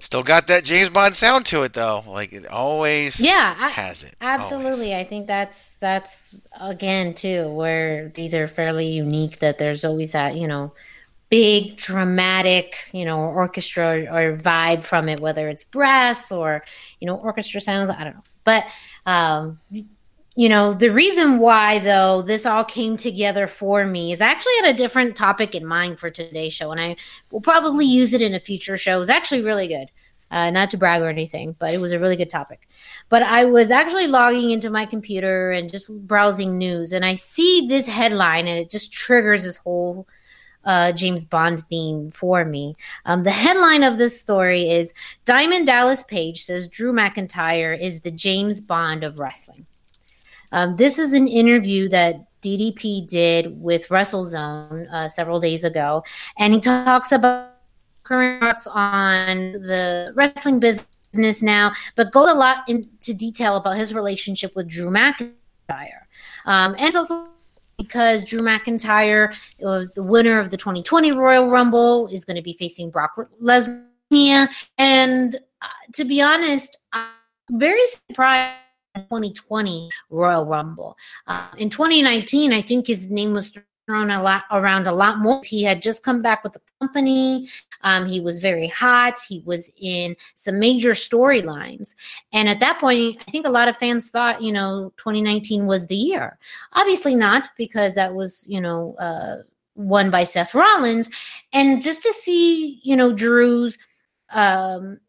Still got that James Bond sound to it, though. Like it always Yeah, I- has it. Absolutely. Always. I think that's that's again too where these are fairly unique, that there's always that, you know, big dramatic, you know, orchestra or vibe from it, whether it's brass or, you know, orchestra sounds, I don't know. But um you know, the reason why, though, this all came together for me is I actually had a different topic in mind for today's show, and I will probably use it in a future show. It was actually really good. Uh, not to brag or anything, but it was a really good topic. But I was actually logging into my computer and just browsing news, and I see this headline, and it just triggers this whole uh, James Bond theme for me. Um, the headline of this story is Diamond Dallas Page says Drew McIntyre is the James Bond of wrestling. Um, this is an interview that D D P did with WrestleZone uh, several days ago, and he talks about current thoughts on the wrestling business now, but goes a lot into detail about his relationship with Drew McIntyre. Um, and it's also because Drew McIntyre, uh, the winner of the twenty twenty Royal Rumble, is going to be facing Brock Lesnar. And uh, to be honest, I'm very surprised twenty twenty Royal Rumble. Uh, in twenty nineteen, I think his name was thrown a lot around a lot more. He had just come back with the company. Um, he was very hot. He was in some major storylines. And at that point, I think a lot of fans thought, you know, twenty nineteen was the year. Obviously not, because that was, you know, uh, won by Seth Rollins. And just to see, you know, Drew's um,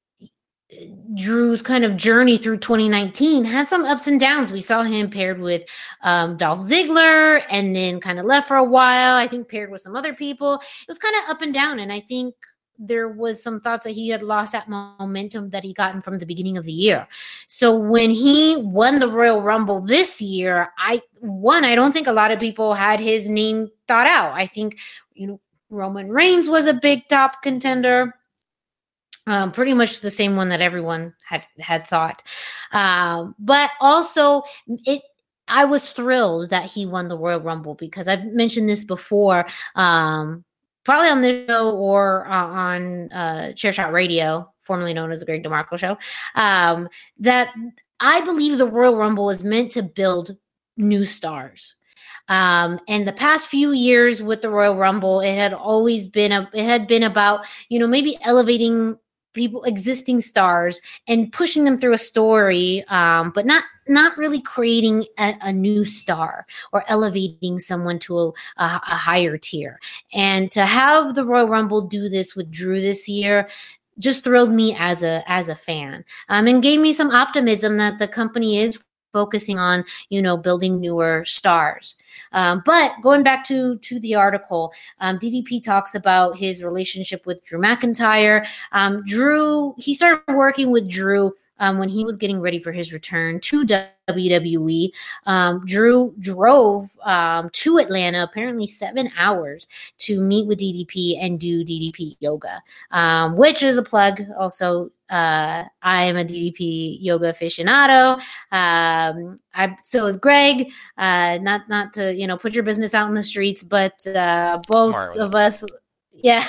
Drew's kind of journey through twenty nineteen had some ups and downs. We saw him paired with um, Dolph Ziggler and then kind of left for a while. I think paired with some other people. It was kind of up and down. And I think there was some thoughts that he had lost that momentum that he gotten from the beginning of the year. So when he won the Royal Rumble this year, I, one, I don't think a lot of people had his name thought out. I think, you know, Roman Reigns was a big top contender. Um, pretty much the same one that everyone had had thought, um, but also it. I was thrilled that he won the Royal Rumble because I've mentioned this before, um, probably on this show or uh, on uh, Chairshot Radio, formerly known as the Greg DeMarco Show. Um, that I believe the Royal Rumble is meant to build new stars. Um, and the past few years with the Royal Rumble, it had always been a, it had been about, you know, maybe elevating people, existing stars, and pushing them through a story, um, but not not really creating a, a new star or elevating someone to a, a, a higher tier. And to have the Royal Rumble do this with Drew this year just thrilled me as a as a fan, um, and gave me some optimism that the company is focusing on, you know, building newer stars. Um, but going back to, to the article, um, D D P talks about his relationship with Drew McIntyre. Um, Drew, he started working with Drew um, when he was getting ready for his return to W W E. Um, Drew drove um, to Atlanta, apparently seven hours, to meet with D D P and do D D P yoga, um, which is a plug. Also, uh, I am a D D P yoga aficionado. Um, I, so is Greg. Uh, not not to you know put your business out in the streets, but uh, both Marley. of us, yeah.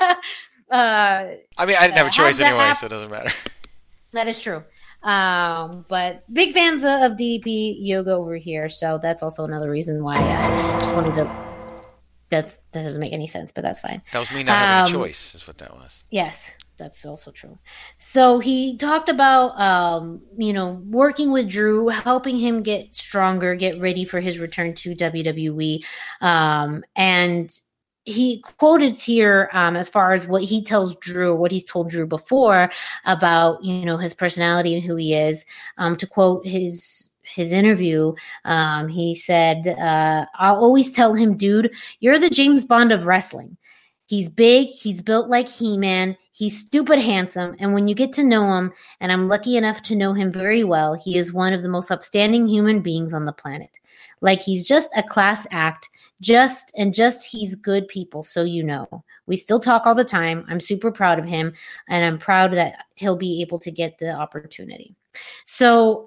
uh, I mean, I didn't have a choice have anyway, app- so it doesn't matter. That is true. Um, but big fans of, of D D P yoga over here. So that's also another reason why I just wanted to, that's, that doesn't make any sense, but that's fine. That was me not having Um, a choice, is what that was. Yes, that's also true. So he talked about, um, you know, working with Drew, helping him get stronger, get ready for his return to W W E. Um, and he quoted here um, as far as what he tells Drew, what he's told Drew before about, you know, his personality and who he is. Um, to quote his his interview, um, he said, uh, I'll always tell him, dude, you're the James Bond of wrestling. He's big. He's built like He-Man. He's stupid handsome. And when you get to know him, and I'm lucky enough to know him very well, he is one of the most upstanding human beings on the planet. Like he's just a class act. Just and just he's good people, so you know. We still talk all the time. I'm super proud of him, and I'm proud that he'll be able to get the opportunity. So,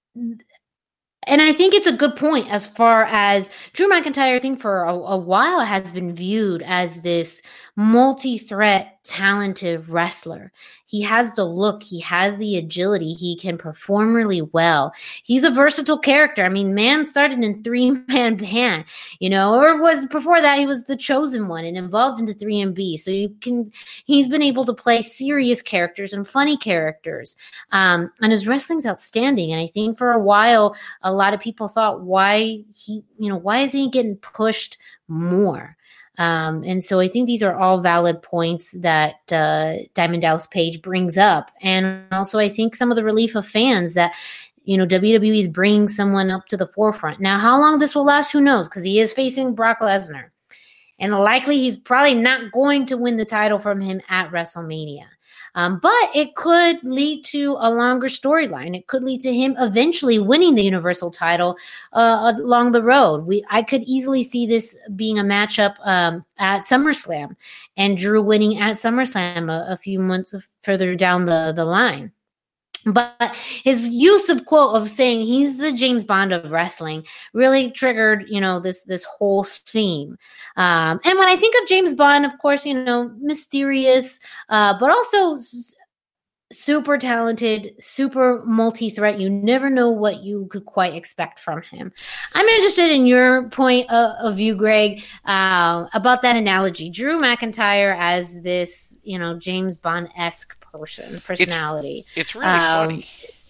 and I think it's a good point as far as Drew McIntyre, I think for a, a while has been viewed as this multi-threat talented wrestler. He has the look, he has the agility, he can perform really well. He's a versatile character. I mean, man started in three-man band, you know, or was before that he was the chosen one and involved into three M B. So you can he's been able to play serious characters and funny characters. Um, and his wrestling's outstanding. And I think for a while a lot of people thought, why he, you know, why is he getting pushed more? Um, and so I think these are all valid points that uh, Diamond Dallas Page brings up. And also I think some of the relief of fans that, you know, W W E is bringing someone up to the forefront. Now, how long this will last, who knows? Because he is facing Brock Lesnar. And likely he's probably not going to win the title from him at WrestleMania. Um, but it could lead to a longer storyline. It could lead to him eventually winning the Universal title uh, along the road. We I could easily see this being a matchup um, at SummerSlam and Drew winning at SummerSlam a, a few months further down the, the line. But his use of quote of saying he's the James Bond of wrestling really triggered, you know, this this whole theme. Um, and when I think of James Bond, of course, you know, mysterious, uh, but also s- super talented, super multi-threat. You never know what you could quite expect from him. I'm interested in your point of, of view, Greg, uh, about that analogy. Drew McIntyre as this, you know, James Bond-esque person, personality. It's, it's really um, funny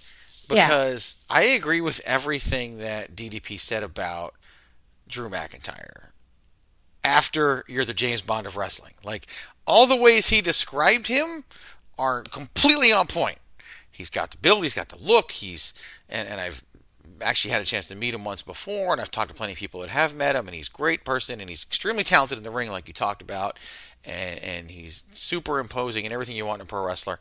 because yeah. I agree with everything that D D P said about Drew McIntyre. After you're the James Bond of wrestling, like all the ways he described him are completely on point. He's got the build, he's got the look, he's and, and I've actually had a chance to meet him once before, and I've talked to plenty of people that have met him, and he's a great person, and he's extremely talented in the ring, like you talked about, and, and he's super imposing and everything you want in a pro wrestler.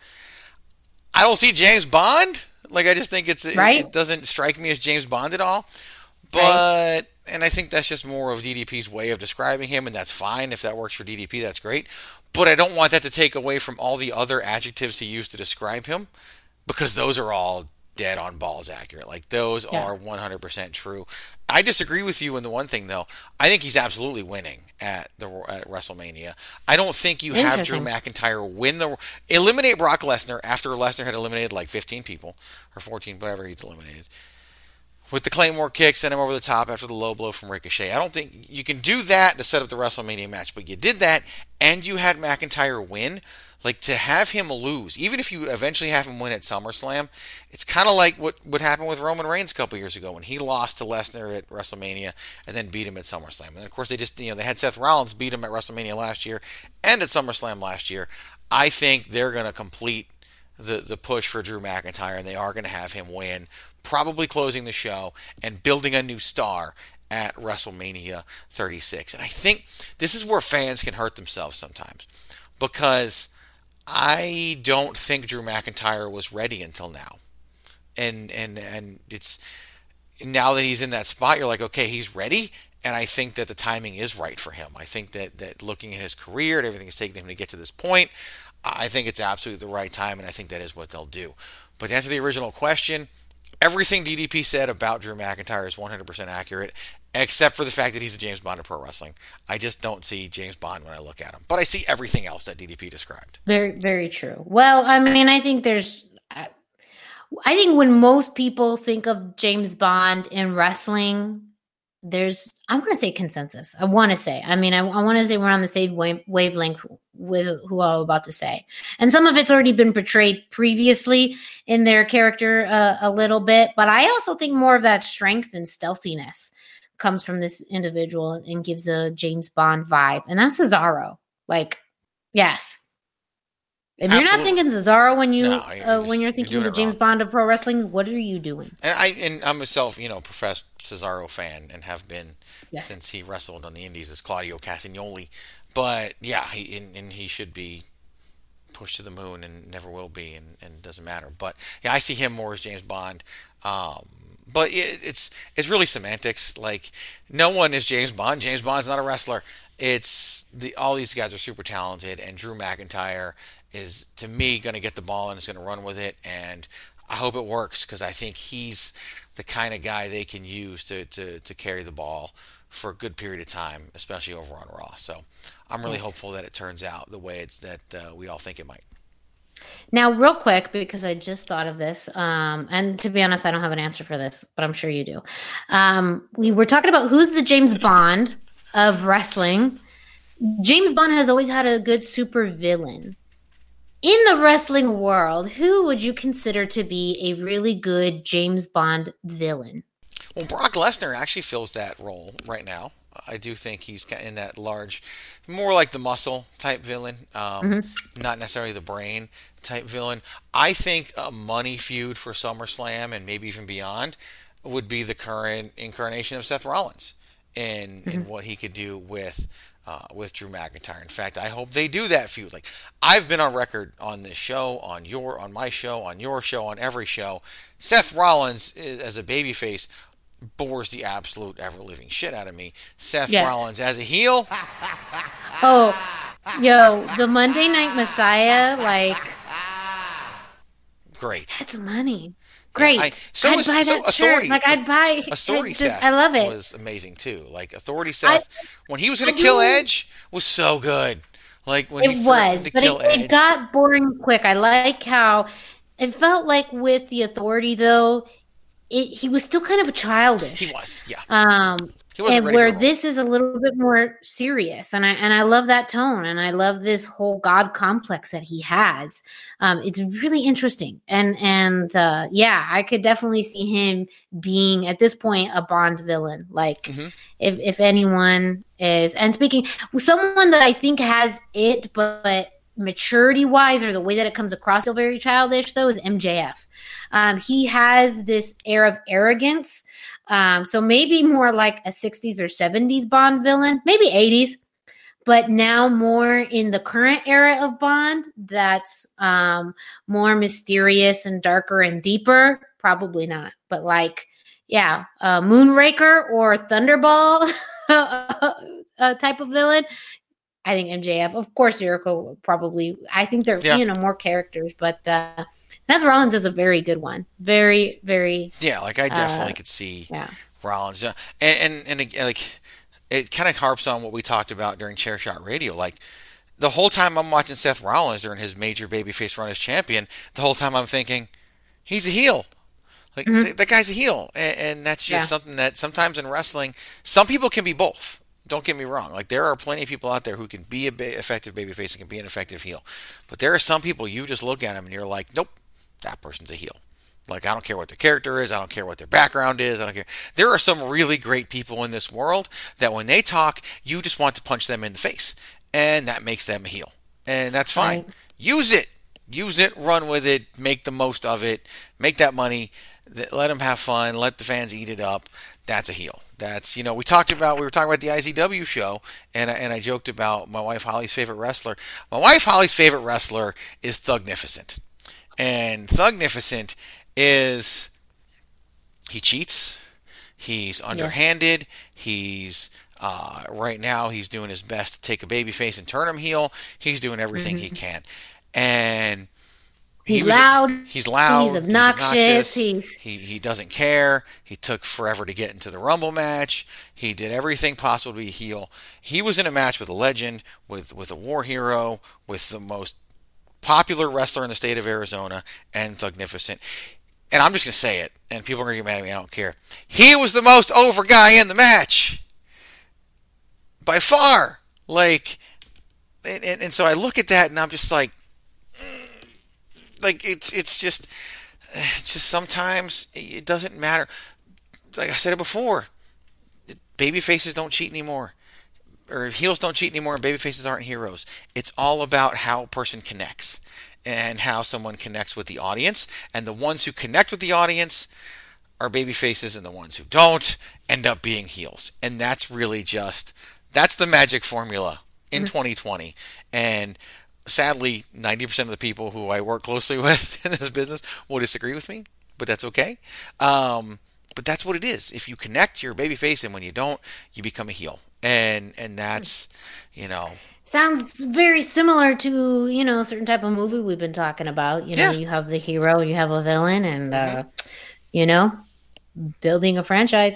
I don't see James Bond. Like, I just think it's right? it, it doesn't strike me as James Bond at all. But, right. and I think that's just more of D D P's way of describing him, and that's fine. If that works for D D P, that's great. But I don't want that to take away from all the other adjectives he used to describe him, because those are all dead on balls accurate. Like, those yeah. are one hundred percent true. I disagree with you in the one thing, though. I think he's absolutely winning at the at WrestleMania. I don't think you have Drew McIntyre win the eliminate Brock Lesnar after Lesnar had eliminated like fifteen people or fourteen, whatever he's eliminated. With the Claymore kick, send him over the top after the low blow from Ricochet. I don't think you can do that to set up the WrestleMania match, but you did that, and you had McIntyre win. Like, to have him lose, even if you eventually have him win at SummerSlam, it's kind of like what would happen with Roman Reigns a couple years ago when he lost to Lesnar at WrestleMania and then beat him at SummerSlam. And of course, they just, you know, they had Seth Rollins beat him at WrestleMania last year and at SummerSlam last year. I think they're going to complete the, the push for Drew McIntyre, and they are going to have him win, probably closing the show and building a new star at WrestleMania thirty-six. And I think this is where fans can hurt themselves sometimes, because I don't think Drew McIntyre was ready until now. And and and it's now that he's in that spot, you're like, okay, he's ready. And I think that the timing is right for him. I think that, that looking at his career and everything it's taken him to get to this point, I think it's absolutely the right time, and I think that is what they'll do. But to answer the original question, everything D D P said about Drew McIntyre is one hundred percent accurate, except for the fact that he's a James Bond of pro wrestling. I just don't see James Bond when I look at him. But I see everything else that D D P described. Very, very true. Well, I mean, I think there's... I, I think when most people think of James Bond in wrestling, there's... I'm going to say consensus. I want to say. I mean, I, I want to say we're on the same wave, wavelength with who I'm about to say. And some of it's already been portrayed previously in their character uh, a little bit. But I also think more of that strength and stealthiness comes from this individual and gives a James Bond vibe. And that's Cesaro. Like, yes. If Absolutely. You're not thinking Cesaro when you no, you're uh, just, when you're thinking you're the James wrong. Bond of pro wrestling, what are you doing? And I and I'm myself, you know, professed Cesaro fan and have been yes. since he wrestled on the Indies as Claudio Castagnoli. But yeah, he and, and he should be pushed to the moon and never will be, and, and it doesn't matter. But yeah, I see him more as James Bond. Um, But it, it's it's really semantics. Like, no one is James Bond. James Bond's not a wrestler. It's the all these guys are super talented, and Drew McIntyre is, to me, going to get the ball and is going to run with it. And I hope it works, because I think he's the kind of guy they can use to, to, to carry the ball for a good period of time, especially over on Raw. So I'm really hopeful that it turns out the way it's that uh, we all think it might. Now, real quick, because I just thought of this, um, and to be honest, I don't have an answer for this, but I'm sure you do. Um, we were talking about who's the James Bond of wrestling. James Bond has always had a good super villain. In the wrestling world, who would you consider to be a really good James Bond villain? Well, Brock Lesnar actually fills that role right now. I do think he's in that large, more like the muscle type villain, um, mm-hmm. not necessarily the brain type villain. I think a money feud for SummerSlam and maybe even beyond would be the current incarnation of Seth Rollins in, mm-hmm. in what he could do with uh, with Drew McIntyre. In fact, I hope they do that feud. Like, I've been on record on this show, on your, on my show, on your show, on every show. Seth Rollins is, as a babyface bores the absolute ever-living shit out of me. Seth yes. Rollins as a heel. Oh, yo, the Monday Night Messiah, like, great. That's money. Great. Yeah, I, so I'd was, buy so that shirt. Like, I'd buy. Authority just, Seth I love it. Was amazing too. Like, Authority Seth, I, when he was going to kill Edge, was so good. Like when it he was, to but kill it, Edge. it got boring quick. I like how it felt like with the Authority though. It, he was still kind of a childish. He was, yeah. Um, he wasn't and ready where for this is a little bit more serious, and I and I love that tone, and I love this whole God complex that he has. Um, it's really interesting, and and uh, yeah, I could definitely see him being at this point a Bond villain. Like, mm-hmm. if if anyone is, and speaking someone that I think has it, but, but maturity wise, or the way that it comes across still very childish, though, is M J F. Um, he has this air of arrogance. Um, so maybe more like a sixties or seventies Bond villain, maybe eighties, but now more in the current era of Bond that's um, more mysterious and darker and deeper. Probably not, but like, yeah, uh, Moonraker or Thunderball uh, type of villain. I think M J F, of course, Jericho probably. I think they're yeah. you know more characters, but. Uh, Seth Rollins is a very good one. Very, very. Yeah, like I definitely uh, could see yeah. Rollins, and and, and it, like it kind of harps on what we talked about during Chair Shot Radio. Like the whole time I'm watching Seth Rollins during his major babyface run as champion, the whole time I'm thinking he's a heel. Like mm-hmm. th- that guy's a heel, and, and that's just yeah. something that sometimes in wrestling, some people can be both. Don't get me wrong. Like there are plenty of people out there who can be a ba- effective babyface and can be an effective heel, but there are some people you just look at them and you're like, nope. That person's a heel. Like, I don't care what their character is. I don't care what their background is. I don't care. There are some really great people in this world that when they talk, you just want to punch them in the face. And that makes them a heel. And that's fine. Right. Use it. Use it. Run with it. Make the most of it. Make that money. Let them have fun. Let the fans eat it up. That's a heel. That's, you know, we talked about, we were talking about the I Z W show, and I, and I joked about my wife Holly's favorite wrestler. My wife Holly's favorite wrestler is Thugnificent. And Thugnificent is, he cheats, he's underhanded, yeah. he's, uh, right now he's doing his best to take a babyface and turn him heel. He's doing everything mm-hmm. he can. And he's he was, loud. He's loud. He's obnoxious. He's obnoxious. He's... He, he doesn't care. He took forever to get into the Rumble match. He did everything possible to be a heel. He was in a match with a legend, with, with a war hero, with the most popular wrestler in the state of Arizona, and Thugnificent. And I'm just going to say it, and people are going to get mad at me, I don't care. He was the most over guy in the match. By far. Like, and, and, and so I look at that, and I'm just like, mm, like, it's it's just, it's just sometimes it doesn't matter. Like I said it before, baby faces don't cheat anymore. Or heels don't cheat anymore, and babyfaces aren't heroes. It's all about how a person connects and how someone connects with the audience. And the ones who connect with the audience are babyfaces, and the ones who don't end up being heels. And that's really just, that's the magic formula in mm-hmm. twenty twenty. And sadly, ninety percent of the people who I work closely with in this business will disagree with me, but that's okay. Um, but that's what it is. If you connect, you're a babyface, and when you don't, you become a heel. And and that's, you know. Sounds very similar to, you know, a certain type of movie we've been talking about. You know, yeah. you have the hero, you have a villain, and, mm-hmm. uh, you know, building a franchise for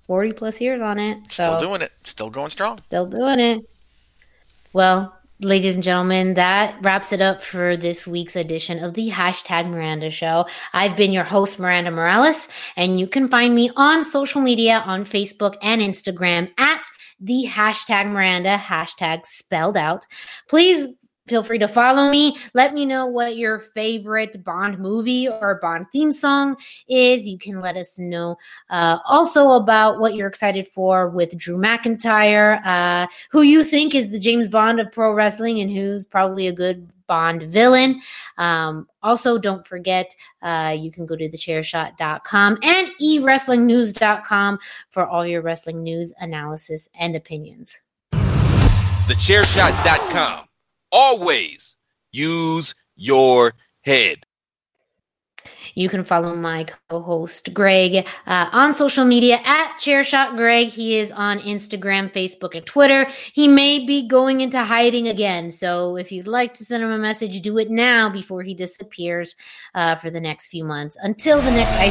forty plus years on it. So Still doing it. Still going strong. Still doing it. Well, ladies and gentlemen, that wraps it up for this week's edition of the Hashtag Miranda Show. I've been your host, Miranda Morales, and you can find me on social media on Facebook and Instagram at the Hashtag Miranda, hashtag spelled out. Please feel free to follow me. Let me know what your favorite Bond movie or Bond theme song is. You can let us know uh, also about what you're excited for with Drew McIntyre, uh, who you think is the James Bond of pro wrestling and who's probably a good Bond villain. Um, also, don't forget, uh, you can go to the chair shot dot com and e wrestling news dot com for all your wrestling news, analysis, and opinions. the chair shot dot com. Always use your head. You can follow my co-host Greg uh, on social media at ChairShotGreg. He is on Instagram, Facebook, and Twitter. He may be going into hiding again, so if you'd like to send him a message, do it now before he disappears uh, for the next few months. Until the next I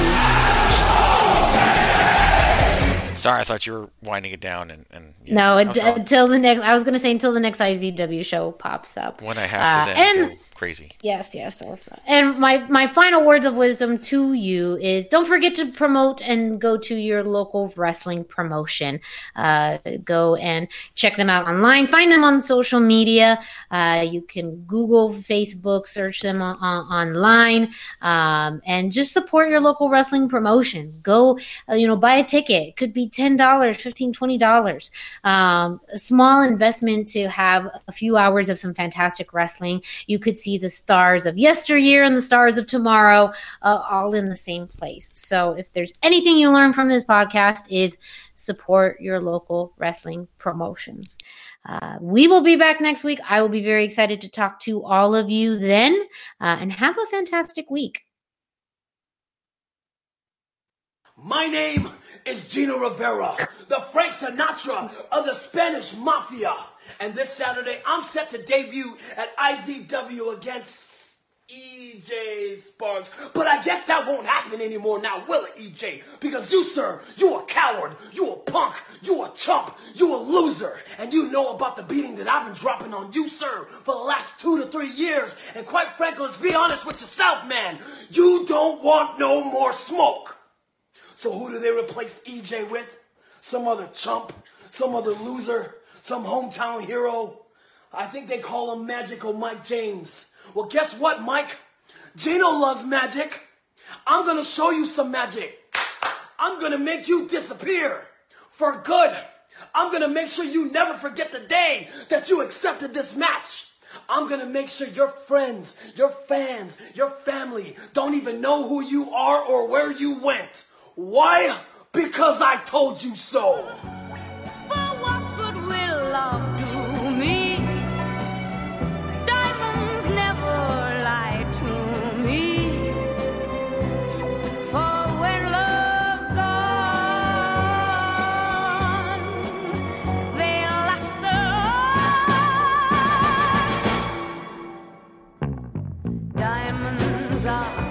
C W. Sorry, I thought you were winding it down. And, and yeah, no, it, until the next. I was going to say until the next I Z W show pops up. When I have to uh, then and, go crazy. Yes, yes. Also. And my my final words of wisdom to you is: don't forget to promote and go to your local wrestling promotion. Uh, go and check them out online. Find them on social media. Uh, you can Google, Facebook, search them on, on, online, um, and just support your local wrestling promotion. Go, uh, you know, buy a ticket. It could be ten dollars, fifteen dollars, twenty dollars. Um, a small investment to have a few hours of some fantastic wrestling. You could see the stars of yesteryear and the stars of tomorrow uh, all in the same place. So if there's anything you learn from this podcast is support your local wrestling promotions. Uh, we will be back next week. I will be very excited to talk to all of you then, uh, and have a fantastic week. My name is Gino Rivera, the Frank Sinatra of the Spanish Mafia. And this Saturday, I'm set to debut at I Z W against E J Sparks. But I guess that won't happen anymore now, will it, E J? Because you, sir, you a coward, you a punk, you a chump, you a loser. And you know about the beating that I've been dropping on you, sir, for the last two to three years. And quite frankly, let's be honest with yourself, man. You don't want no more smoke. So who do they replace E J with? Some other chump? Some other loser? Some hometown hero? I think they call him Magical Mike James. Well, guess what, Mike? Gino loves magic. I'm going to show you some magic. I'm going to make you disappear for good. I'm going to make sure you never forget the day that you accepted this match. I'm going to make sure your friends, your fans, your family don't even know who you are or where you went. Why? Because I told you so. For what good will love do me? Diamonds never lie to me. For when love's gone, they'll last on. Diamonds are